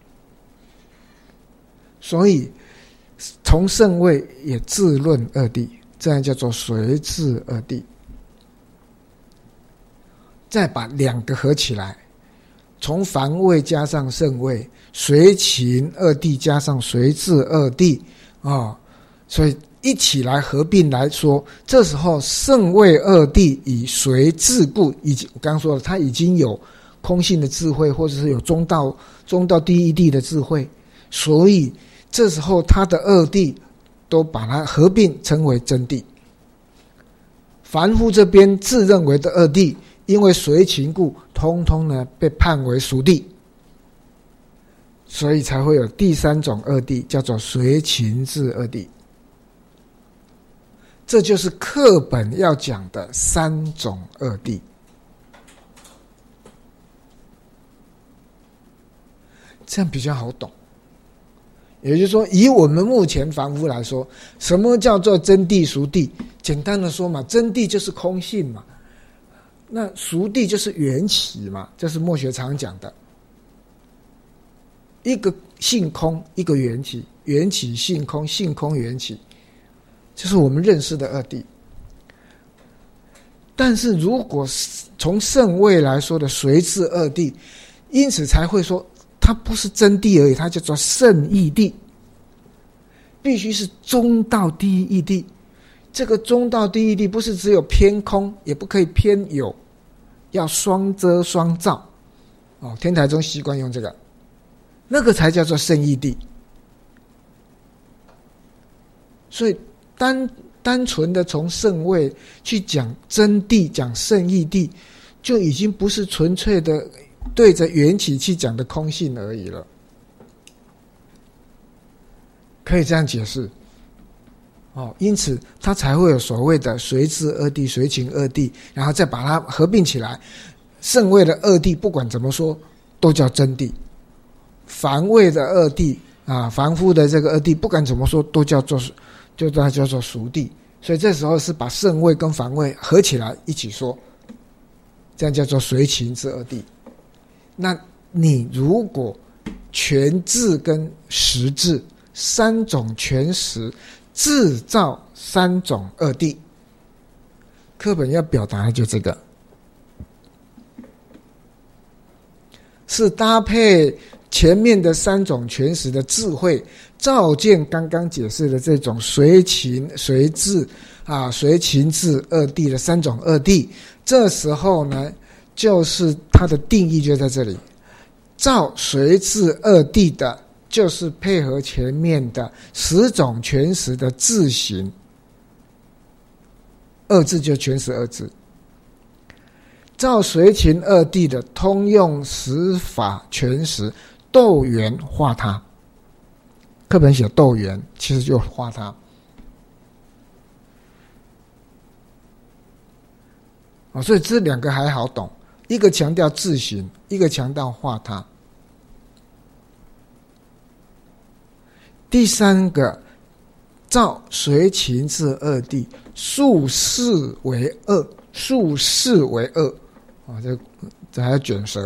所以从圣位也自论二谛，这样叫做随智二谛。再把两个合起来，从凡位加上圣位，随情二谛加上随智二谛所以一起来合并来说，这时候圣位二谛以随智故，我刚刚说了，他已经有空性的智慧，或者是有中道第一谛的智慧，所以这时候他的二谛都把它合并称为真谛。凡夫这边自认为的二谛，因为随情故，通通呢被判为俗谛，所以才会有第三种二谛，叫做随情智二谛。这就是课本要讲的三种二谛。这样比较好懂。也就是说，以我们目前凡夫来说，什么叫做真谛俗谛？简单的说嘛，真谛就是空性嘛，那俗谛就是缘起嘛，这是墨学常讲的，一个性空，一个缘起，缘起性空，性空缘起，就是我们认识的二谛。但是如果从圣位来说的随智二谛，因此才会说它不是真谛而已，它叫做圣义谛，必须是中道第一义谛。这个中道第一谛不是只有偏空，也不可以偏有，要双遮双照。天台宗习惯用这个，那个才叫做圣义谛。所以单纯的从圣位去讲真谛，讲圣义谛，就已经不是纯粹的对着缘起去讲的空性而已了。可以这样解释因此它才会有所谓的随智二谛、随情二谛，然后再把它合并起来。圣位的二谛不管怎么说都叫真谛，凡位的二谛凡夫的这个二谛不管怎么说都叫做俗谛。所以这时候是把圣位跟凡位合起来一起说，这样叫做随情之二谛。那你如果全智跟实智三种全实，制造三种二谛，课本要表达的就这个，是搭配前面的三种全实的智慧，照见刚刚解释的这种随情随智随情智二谛的三种二谛。这时候呢，就是它的定义就在这里，照随智二谛的就是配合前面的10种全实的智行，二智就全实二智。照随情二谛的通用十法全实，斗圆化他。课本写斗圆，其实就化他。所以这两个还好懂，一个强调自行，一个强调化他。第三个，照随情智二谛，数事为二，数事为二。这还要卷舌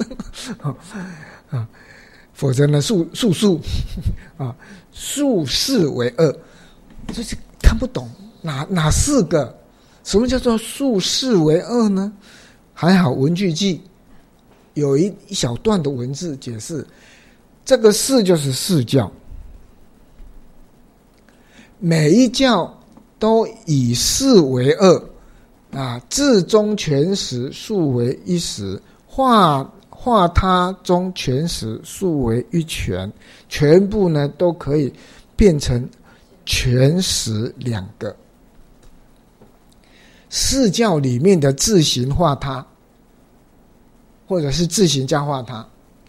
否则呢数事为二，就是看不懂哪四个，什么叫做数事为二呢？还好文具记有一小段的文字解释，这个四就是四教，每一教都以四为二啊，至中全实，数为一实，化他中全实，数为一全，全部呢都可以变成全实两个。四教里面的自行化他，或者是自行加化他，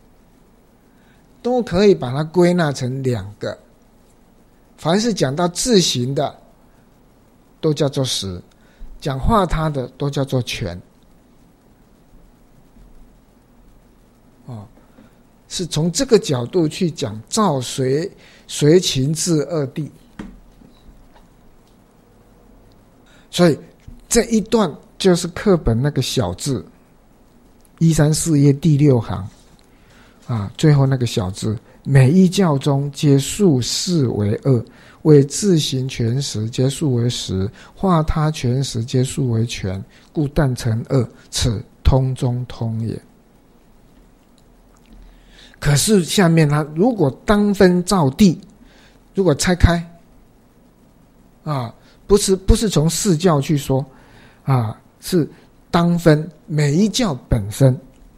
都可以把它归纳成两个。凡是讲到自行的都叫做实，讲化他的都叫做全。是从这个角度去讲赵隋秦至二帝。所以这一段就是课本那个小字134页第6行啊，最后那个小字，每一教中皆数四为二，为自行全实皆数为实，化他全实皆数为全，故但成二，此通中通也。可是下面他如果当分照地，如果拆开啊，不是从四教去说啊，是当分每一教本身，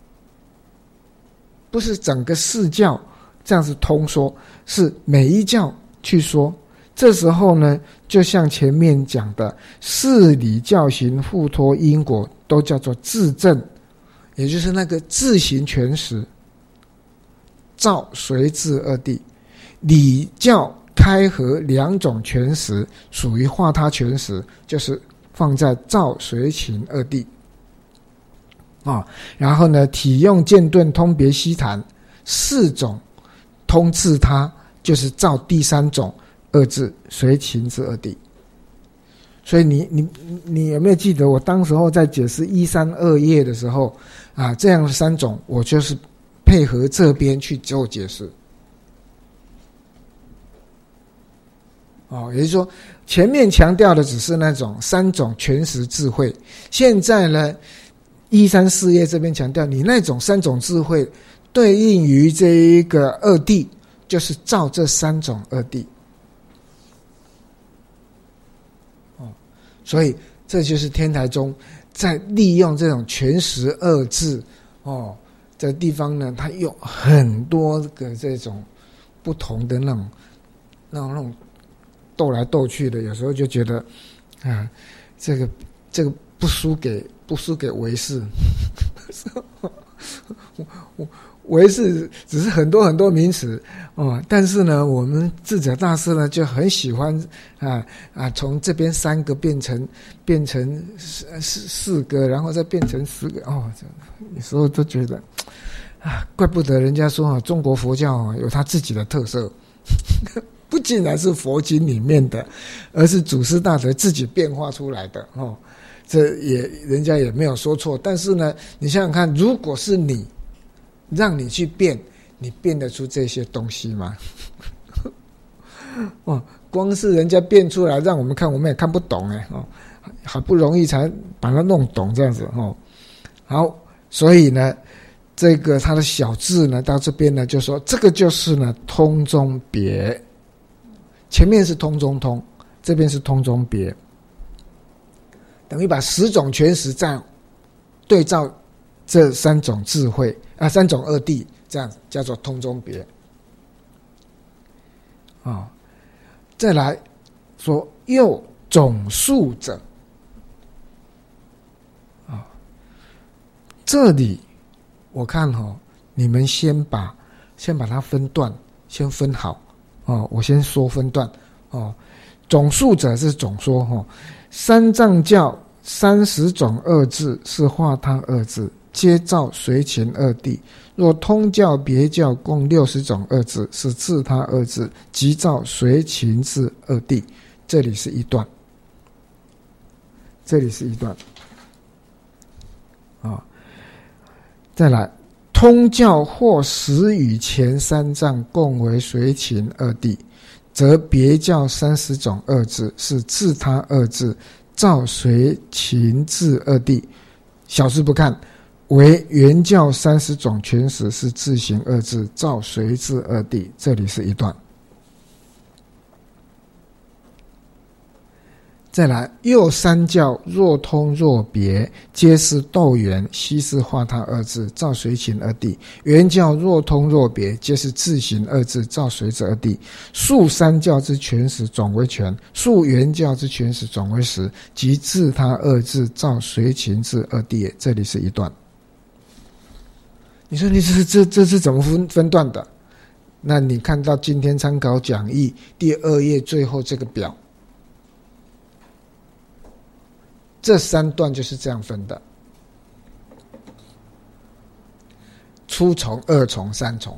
不是整个四教这样子通说，是每一教去说。这时候呢，就像前面讲的，四理教行互托因果，都叫做自证，也就是那个自行全实。赵隋至二帝，礼教开合两种全实，属于化他全实，就是放在赵隋秦二帝啊。然后呢，体用剑盾通别西谈四种通治他，就是赵第三种二至隋秦至二帝。所以你有没有记得我当时候在解释132页的时候啊，这样的三种我就是配合这边去做解释。也就是说前面强调的只是那种三种全实智慧，现在呢134页这边强调你那种三种智慧对应于这一个二帝，就是照这三种二帝。所以这就是天台宗在利用这种全实二字这地方呢，它有很多个这种不同的那种斗来斗去的，有时候就觉得啊，这个不输给唯识。唯识只是很多名词但是呢，我们智者大师呢就很喜欢从这边3个变成4个，然后再变成10个有时候都觉得怪不得人家说中国佛教有它自己的特色，不仅然是佛经里面的，而是祖师大德自己变化出来的这人家也没有说错。但是呢，你想想看，如果是你让你去变，你变得出这些东西吗？光是人家变出来让我们看，我们也看不懂好不容易才把它弄懂这样子好，所以呢，这个他的小字呢，到这边呢就说这个就是呢通中别，前面是通中通，这边是通中别，等于把10种全实在对照这3种智慧3种二谛，这样叫做通中别再来说又总数者这里我看你们先把它分段，先分好我先说分段总数者是总说三藏教30种二字是化他二字，皆照隋秦二帝。若通教别教共60种二字，是自他二字，即照隋秦至二帝。这里是一段，再来，通教或实与前3藏共为隋秦二帝，则别教30种二字是自他二字，照隋秦至二帝。小字不看， 为原教30种全实是自行二字，照随自二谛。这里是一段。再来，右三教若通若别，皆是斗圆，悉是化他二字，照随情二谛。原教若通若别，皆是自行二字，照随之二谛。数三教之全实总为全，数原教之全实总为实，即自他二字，照随情之二谛也。这里是一段。你说你这是怎么分段的？那你看到今天参考讲义第2页最后这个表，这3段就是这样分的：初重、二重、三重。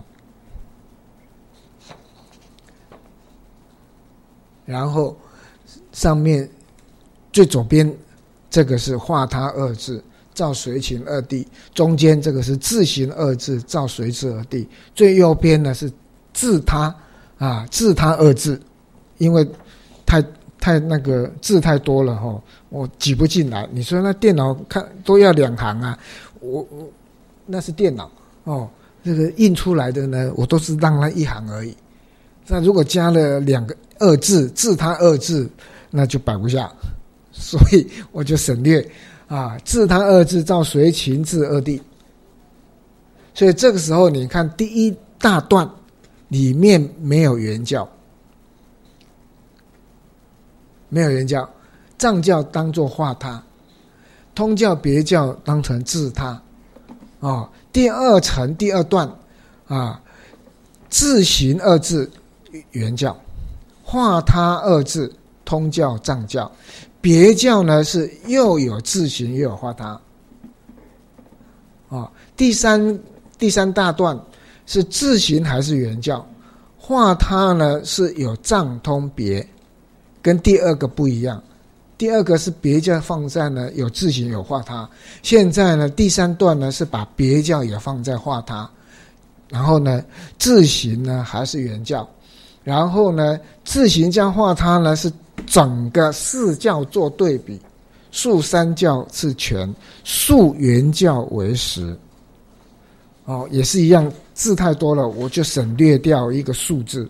然后上面最左边这个是化他二字，照随情二谛；中间这个是自行二字，照随之二谛；最右边呢是自他二字，因为太那个字太多了齁，我挤不进来。你说那电脑看都要2行啊，我那是电脑哦，这个印出来的呢，我都是让它1行而已。那如果加了2个二字，自他二字，那就摆不下，所以我就省略自他二字，照随情之二谛。所以这个时候你看第1大段里面没有原教。没有原教，藏教当作化他，通教别教当成自他。第2层第2段自行二字原教，化他二字通教藏教，别教呢是又有自行又有化他。第三大段是自行还是原教，化他呢是有藏通别。跟第2个不一样，第2个是别教放在呢有自行有化他，现在呢第3段呢是把别教也放在化他，然后呢自行呢还是原教，然后呢自行加化他呢是整个4教做对比，数3教是全，数原教为实。也是一样，字太多了，我就省略掉一个数字。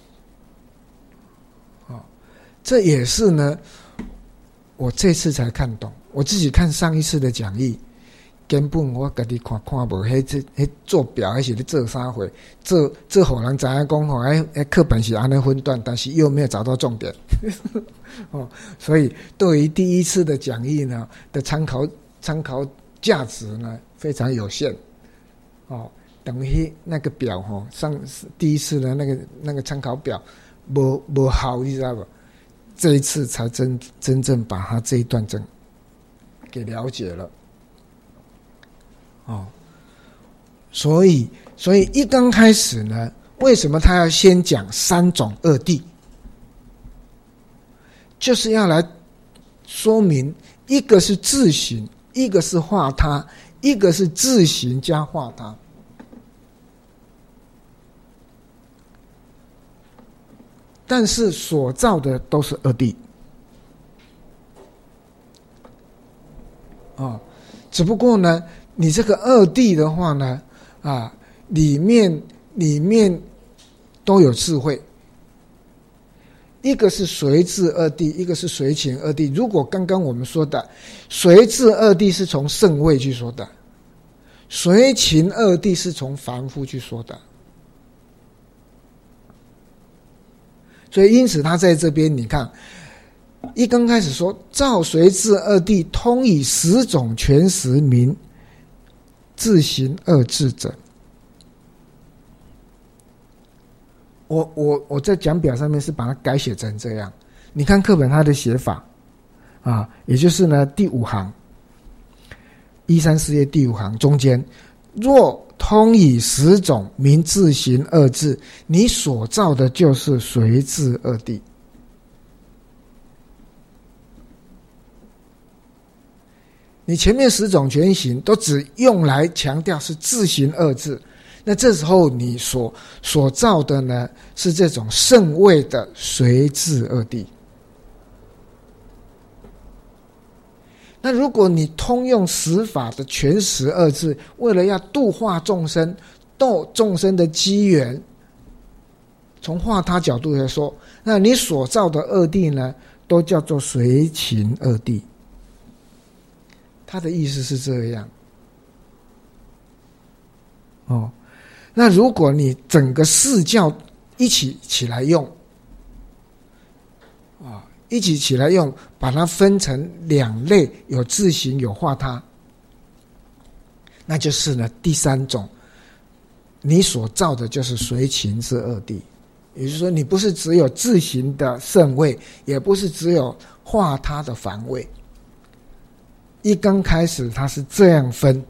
这也是呢，我这次才看懂。我自己看上一次的讲义，根本我自己看无，迄做表还是咧做啥回？做互人知影讲迄课本是安尼分段，但是又没有找到重点。所以对于第一次的讲义呢的参考价值呢非常有限。等于那个表上第一次的那个参考表无好，你知道吧？这一次才真正把他这一段给了解了。所以一刚开始呢，为什么他要先讲3种二谛？就是要来说明，一个是自行，一个是化他，一个是自行加化他。但是所造的都是二谛只不过呢，你这个二谛的话呢，里面都有智慧。一个是随智二谛，一个是随情二谛。如果刚刚我们说的随智二谛是从圣位去说的，随情二谛是从凡夫去说的。所以因此他在这边你看，一刚开始说照随智二谛，通以10种全实名自行二字者。我在讲表上面是把它改写成这样，你看课本它的写法也就是呢第5行134页第5行中间，若通以10种名自行二字，你所造的就是随智二谛。你前面10种全行都只用来强调是自行二字，那这时候你所造的呢是这种圣位的随智二谛。 那如果你通用十法的全十二字，为了要度化众生，度众生的机缘，从化他角度来说，那你所造的二谛呢，都叫做随勤二谛。他的意思是这样。那如果你整个四教一起来用，一起来用，把它分成两类，有自行有化他，那就是呢第三种，你所造的就是随勤之二谛。也就是说，你不是只有自行的圣位，也不是只有化他的凡位。一刚开始它是这样分，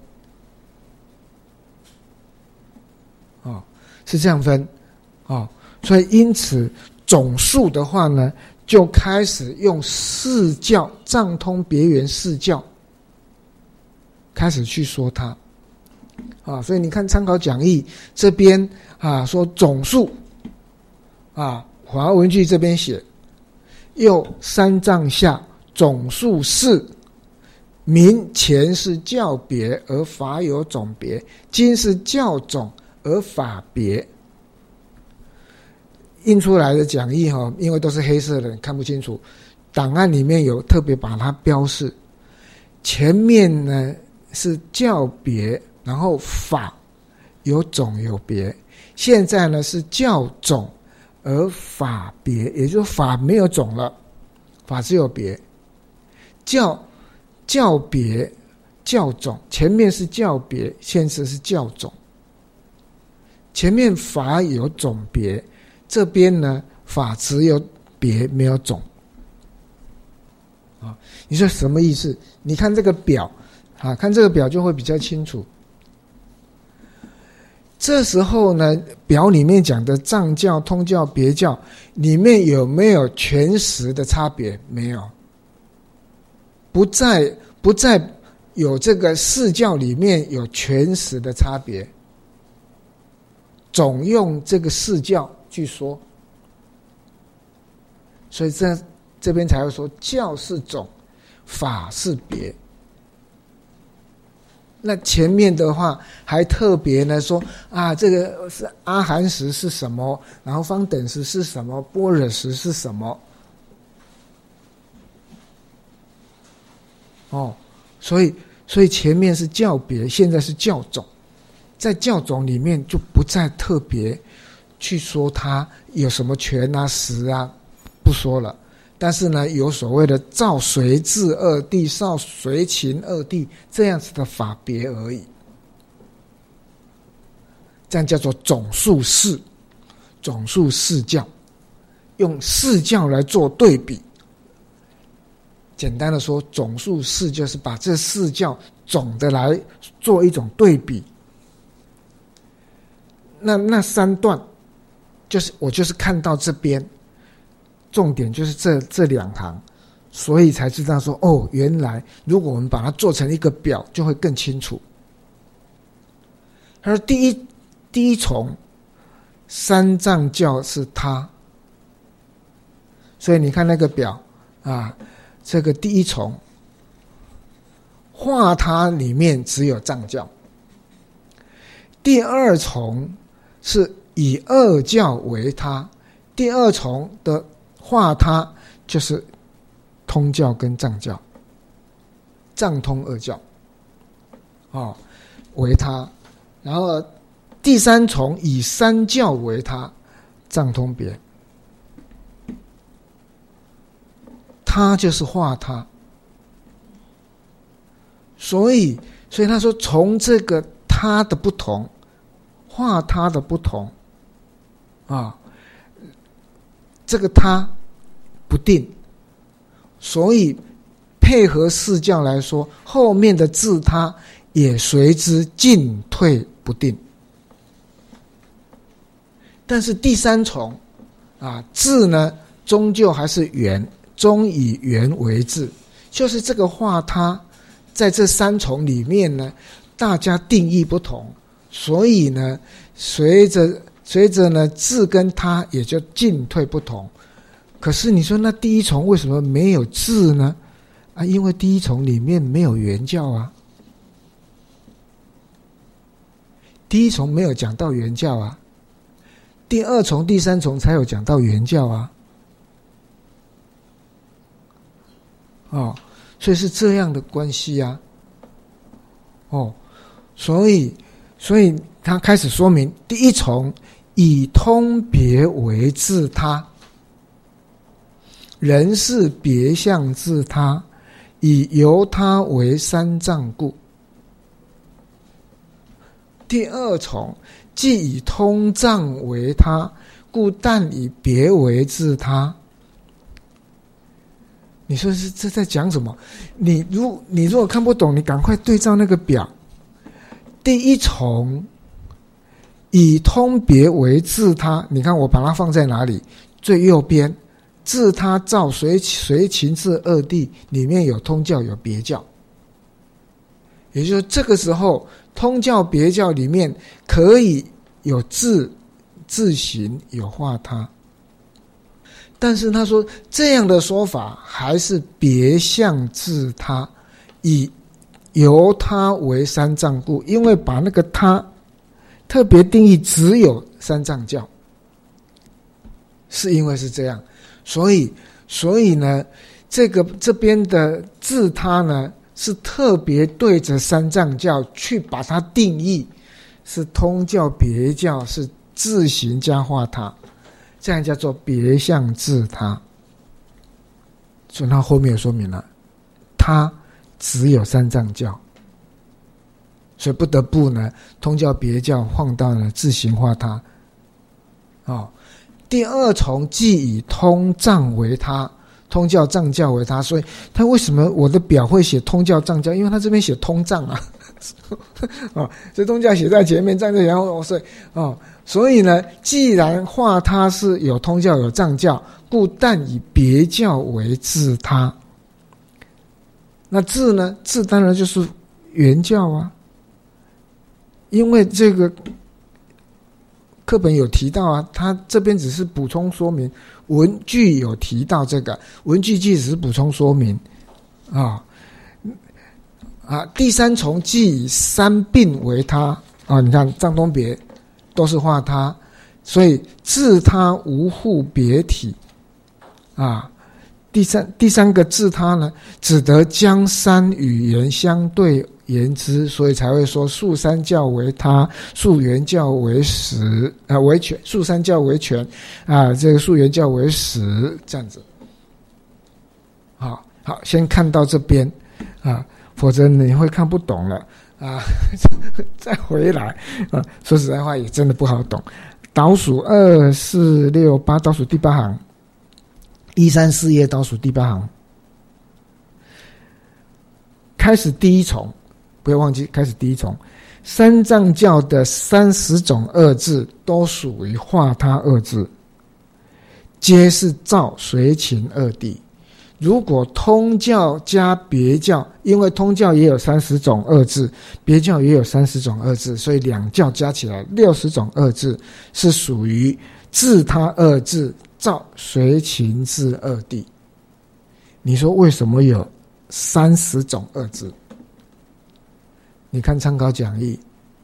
是这样分，所以因此总数的话呢，就开始用四教藏通别圆四教开始去说它，所以你看参考讲义这边说总数，华文句这边写右三藏下总数四，明前是教别而法有总别，今是教总而法别。印出来的讲义因为都是黑色的看不清楚，档案里面有特别把它标示，前面呢是教别，然后法有总有别，现在呢是教总而法别，也就是法没有总了，法只有别，教别教总，前面是教别，现在是教总，前面法有总别，这边呢法只有别没有总。你说什么意思？你看这个表看这个表就会比较清楚。这时候呢，表里面讲的藏教、通教、别教里面有没有全十的差别？没有，不再有这个四教里面有全十的差别，总用这个四教去说，所以这边才会说教是总，法是别。那前面的话还特别呢说这个是阿含时是什么，然后方等时是什么，般若时是什么，所以前面是教别，现在是教总，在教总里面就不再特别去说它有什么全实不说了。但是呢，有所谓的造随智二谛、造随勤二谛这样子的法别而已，这样叫做总数四，总数四教，用四教来做对比。简单的说，总数四就是把这四教总的来做一种对比。那三段，我就是看到这边。重点就是这两行，所以才知道说原来如果我们把它做成一个表，就会更清楚。他说第一重三藏教是他，所以你看那个表这个第一重化他里面只有藏教，第二重是以二教为他，第二重的化他就是通教跟藏教，藏通二教为他，然后第三重以三教为他，藏通别，他就是化他。所以他说从这个他的不同，化他的不同这个他不定，所以配合四教来说，后面的自他也随之进退不定。但是第三重自呢，终究还是圆，终以圆为自，就是这个化他在这三重里面呢，大家定义不同，所以呢，随着呢自跟他也就进退不同。可是你说那第一重为什么没有自呢？ 啊，因为第一重里面没有原教啊，第一重没有讲到原教啊，第二重、第三重才有讲到原教啊。哦，所以是这样的关系啊。哦，所以他开始说明第一重以通别为自他，人是别相自他，以由他为三障故。第二重既以通障为他，故但以别为自他。你说是这在讲什么？你如果看不懂，你赶快对照那个表。第一重以通别为自他，你看我把它放在哪里？最右边，自他照随情自二谛，里面有通教有别教。也就是这个时候，通教别教里面可以有自行有化他。但是他说这样的说法还是别相自他，以由他为三障故，因为把那个他特别定义只有三藏教，是因为是这样，所以呢，这边的自他呢是特别对着三藏教去把它定义，是通教别教，是自行加化他。这样叫做别相自他。所以他后面有说明了，他只有三藏教，所以不得不呢，通教别教放到了自行化他。哦，第二重既以通藏为他，通教藏教为他，所以他为什么我的表会写通教藏教？因为他这边写通藏啊，哦，这通教写在前面，藏教然后所以呢，既然化他是有通教有藏教，故但以别教为自他。那自呢？自当然就是原教啊，因为这个课本有提到啊，他这边只是补充说明，文句有提到这个，文句只是补充说明第三重既以三并为他你看藏通别都是化他，所以自他无互别体第三个自他呢，只得将三语言相对言之，所以才会说数三教为他，数原教为实为全，数三教为全这个数原教为实，这样子。好，先看到这边否则你会看不懂了再回来说实在话也真的不好懂。倒数2、4、6、8，倒数第8行，134页倒数第8行，开始第一重，不要忘记开始第一重。三藏教的30种恶字都属于化他恶字，皆是照随情二谛。如果通教加别教，因为通教也有30种恶字，别教也有30种恶字，所以两教加起来60种恶字是属于自他恶字，照随情自二谛。你说为什么有30种恶字？你看参考讲义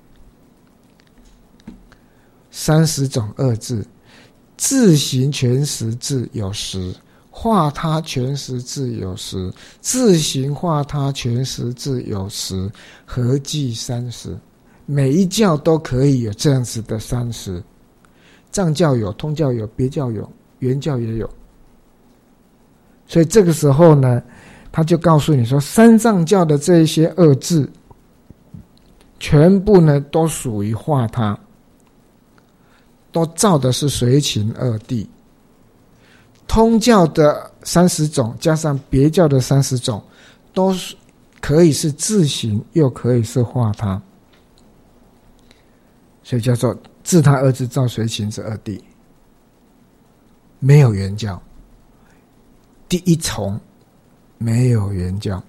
，30种恶字，自行全实字有10，化他全实字有10，自行化他全实字有10，合计30。每一教都可以有这样子的30，藏教有，通教有，别教有，原教也有。所以这个时候呢，他就告诉你说，三藏教的这一些恶字，全部呢都属于化他，都照的是随情二谛。通教的30种加上别教的30种，都可以是自行，又可以是化他，所以叫做自他二字照随情之二谛。没有原教，第一重没有原教，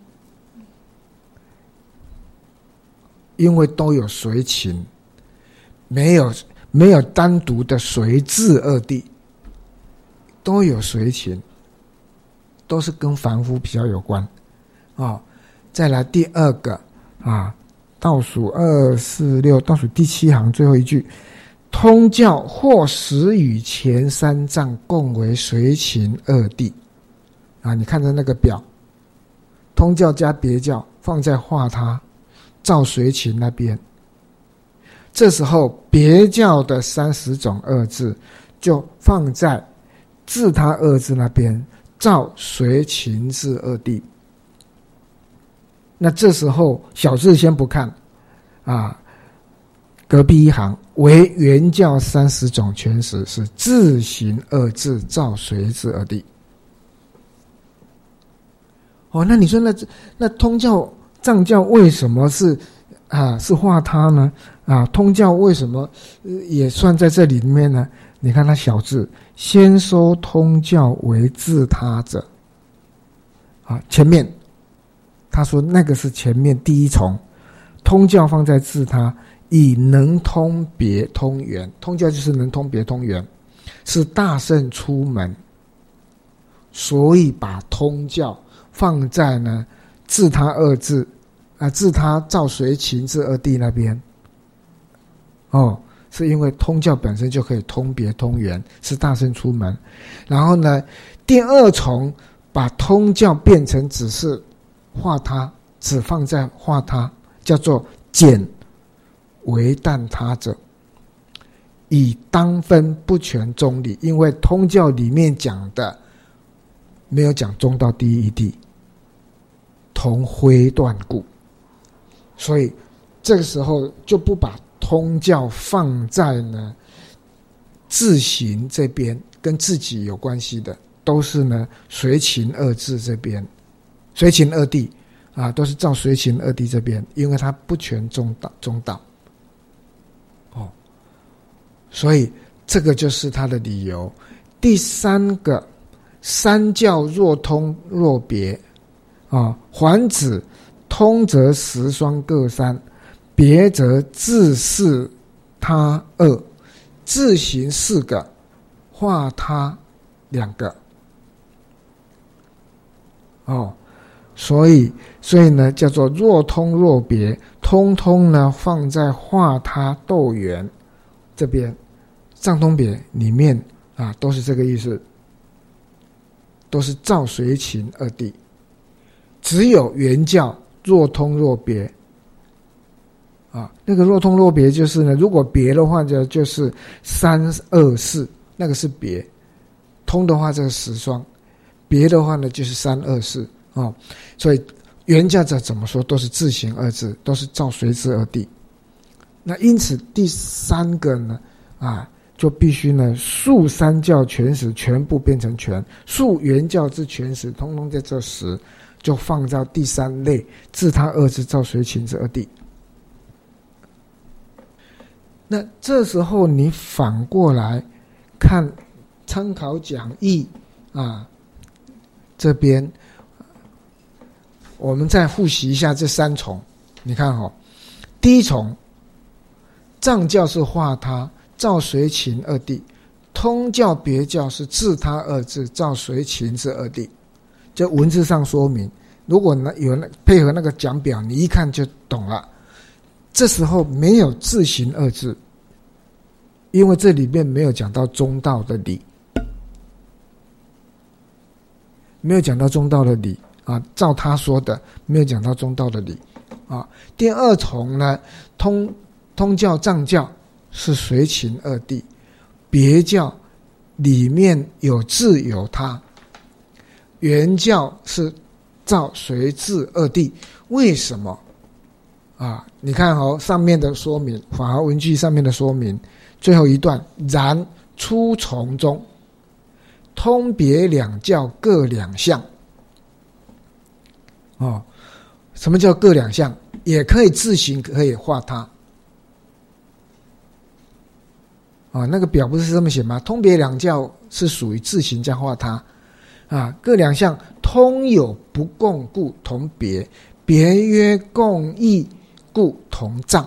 因为都有随情，没有单独的随自二谛，都有随情， 都是跟凡夫比较有关哦。再来第二个啊，倒数2、4、6，倒数第7行最后一句，通教或使与前3藏共为随勤二谛啊，你看着那个表，通教加别教放在化他照随勤那边，这时候别教的30种二字就放在自他二字那边照随勤字二谛。那这时候小字先不看啊，隔壁一行为原教30种全实是自行二字照随字二谛。哦，那你说那通教藏教为什么是化他呢？啊，通教为什么也算在这里面呢？你看他小字，先收通教为自他者啊，前面他说那个是前面第一重，通教放在自他，以能通别通圆，通教就是能通别通圆，是大圣出门，所以把通教放在呢自他二字啊，自他照随勤字二谛那边。哦，是因为通教本身就可以通别通圆，是大圣出门。然后呢，第二重把通教变成只是化他，只放在化他，叫做简为但他者，以当分不全中理。因为通教里面讲的没有讲中道第一义谛，同灰断故，所以这个时候就不把通教放在呢自行这边，跟自己有关系的都是呢随勤二字这边，随勤二谛啊，都是照随勤二谛这边，因为它不全中道哦，所以这个就是他的理由。第三个，三教若通若别啊，还指通则10双各3，别则自是他2，自行4个，化他2个。哦，所以呢叫做若通若别，通通呢放在化他斗圆这边，藏通别里面啊都是这个意思，都是照随勤二谛。只有原教若通若别啊，那个若通若别就是呢，如果别的话就是3、2、4，那个是别，通的话这个10双，别的话呢就是3、2、4哦，所以原教者怎么说都是自行二字，都是照随之二谛。那因此第三个呢就必须呢述三教全实全部变成全，述原教之全实通通在这10，就放到第3类自他二字照随勤之二谛。那这时候你反过来看参考讲义这边我们再复习一下这3重。你看第一重藏教是化他照随勤二谛，通教别教是自他二字照随勤之二谛。就文字上说明，如果有配合那个讲表，你一看就懂了。这时候没有自行二字，因为这里面没有讲到中道的理，没有讲到中道的理照他说的没有讲到中道的理第二重呢，通教藏教是随勤二谛，别教里面有自有他，原教是照随自二谛。为什么你看上面的说明，法华文句上面的说明，最后一段，然初重中通别两教各2项什么叫各2项？也可以自行可以化他那个表不是这么写吗？通别两教是属于自行加化他各2项通有不共故同别，别约共异故同藏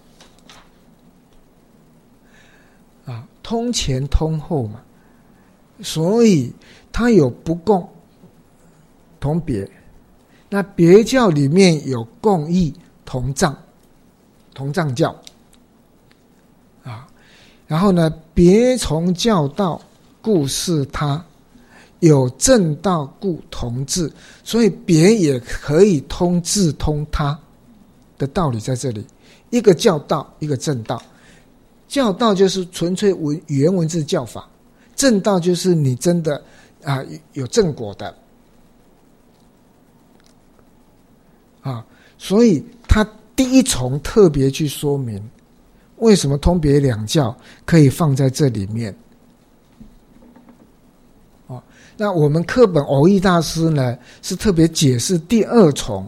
通前通后嘛， 所以它有不共同别。那别教里面有共异同藏教啊，然后呢，别从教道，故是他，有正道故同治，所以别也可以通治通他的道理在这里。一个教道，一个正道。教道就是纯粹语言文字教法，正道就是你真的有正果的啊。所以他第一重特别去说明为什么通别两教可以放在这里面。那我们课本偶益大师呢是特别解释第二重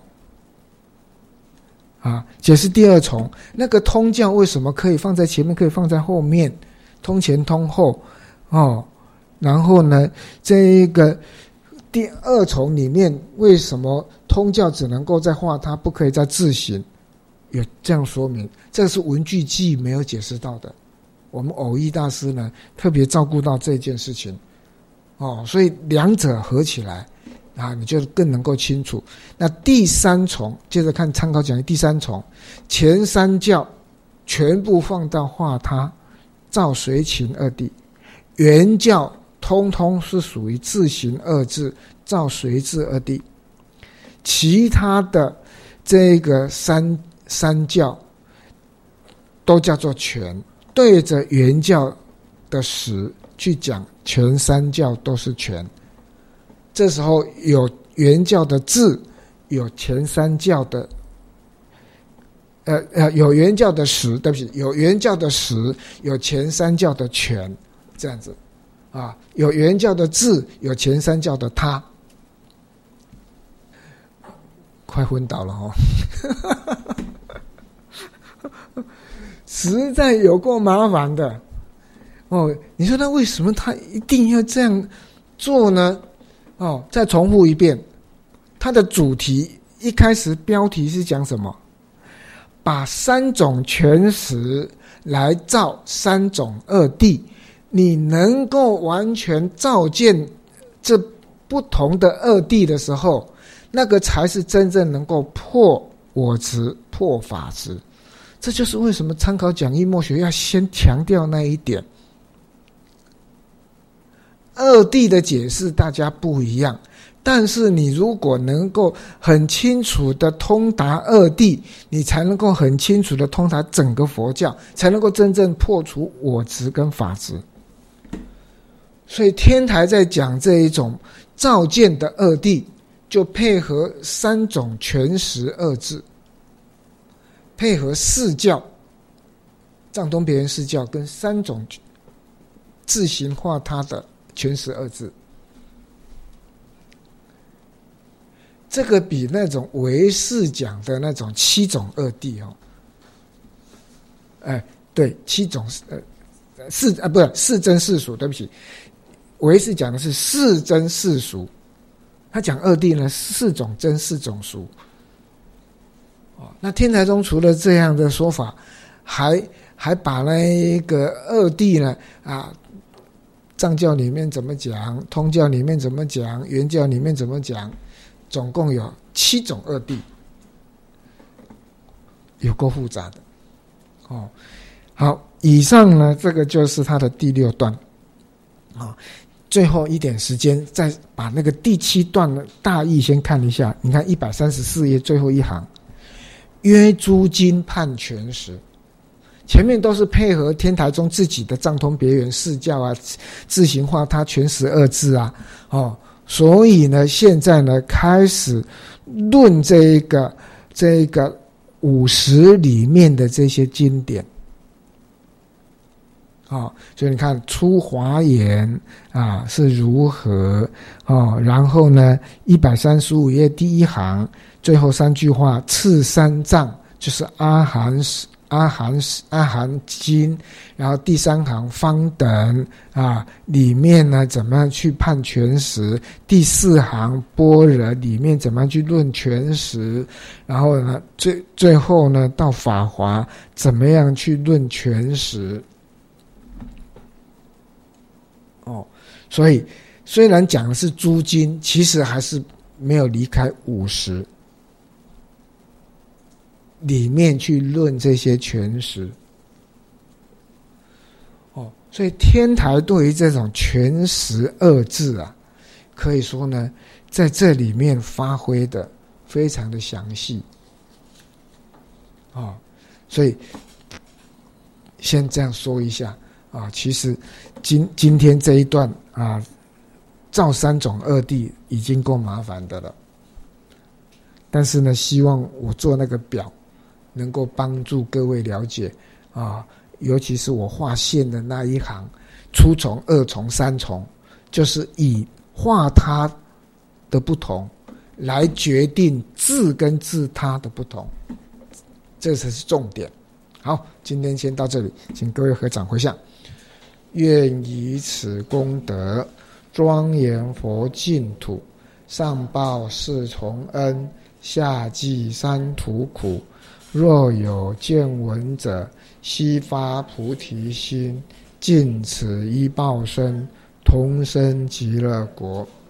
解释第二重，那个通教为什么可以放在前面，可以放在后面，通前通后然后呢，这一个第二重里面为什么通教只能够在化他，不可以在自行，有这样说明，这是文具记没有解释到的。我们偶益大师呢特别照顾到这件事情所以两者合起来你就更能够清楚。那第三重，接着看参考讲义第三重，前三教全部放到化他、照随勤二谛，原教通通是属于自行二字、照随字二谛，其他的这个三教都叫做全，对着原教的实去讲，全三教都是全。这时候有原教的字，有前三教的有原教的实，对不起，有原教的实，有前三教的全，这样子有原教的字，有前三教的他。快昏倒了实在有够麻烦的你说那为什么他一定要这样做呢？再重复一遍，它的主题一开始标题是讲什么？把三种全实来照三种二谛，你能够完全照见这不同的二谛的时候，那个才是真正能够破我执、破法执。这就是为什么参考讲义默学要先强调那一点。二谛的解释大家不一样，但是你如果能够很清楚的通达二谛，你才能够很清楚的通达整个佛教，才能够真正破除我执跟法执。所以天台在讲这一种照见的二谛，就配合三种全实二字，配合四教藏东别圆四教跟三种自行化他的全实二字，这个比那种唯识讲的那种七种二谛对，七种不是四真四俗，对不起，唯识讲的是四真四俗，他讲二谛呢，四种真四种俗那天台宗除了这样的说法，还把那个二谛呢藏教里面怎么讲，通教里面怎么讲，原教里面怎么讲，总共有7种二谛，有够复杂的好，以上呢这个就是它的第6段最后一点时间再把那个第7段的大意先看一下。你看134页最后一行，约诸经判全实，前面都是配合天台宗自己的藏通别圆四教自行化他全实二字所以呢现在呢开始论这个50里面的这些经典所以你看出华严是如何然后呢135页第1行最后3句话，次三藏就是阿含经，然后第3行方等里面呢怎么样去判全实，第4行般若里面怎么样去论全实，然后呢最后呢到法华怎么样去论全实所以虽然讲的是诸经，其实还是没有离开50里面去论这些全实。所以天台对于这种全实二字啊，可以说呢，在这里面发挥的非常的详细。所以先这样说一下啊，其实今天这一段啊，造三种二谛已经够麻烦的了，但是呢，希望我做那个表能够帮助各位了解啊，尤其是我画线的那一行，初重、二重、三重，就是以画它的不同来决定自跟自他的不同，这才是重点。好，今天先到这里，请各位合掌回向。愿以此功德庄严佛净土，上报四重恩，下济三途苦。若有见闻者，悉发菩提心，尽此一报身，同生极乐国。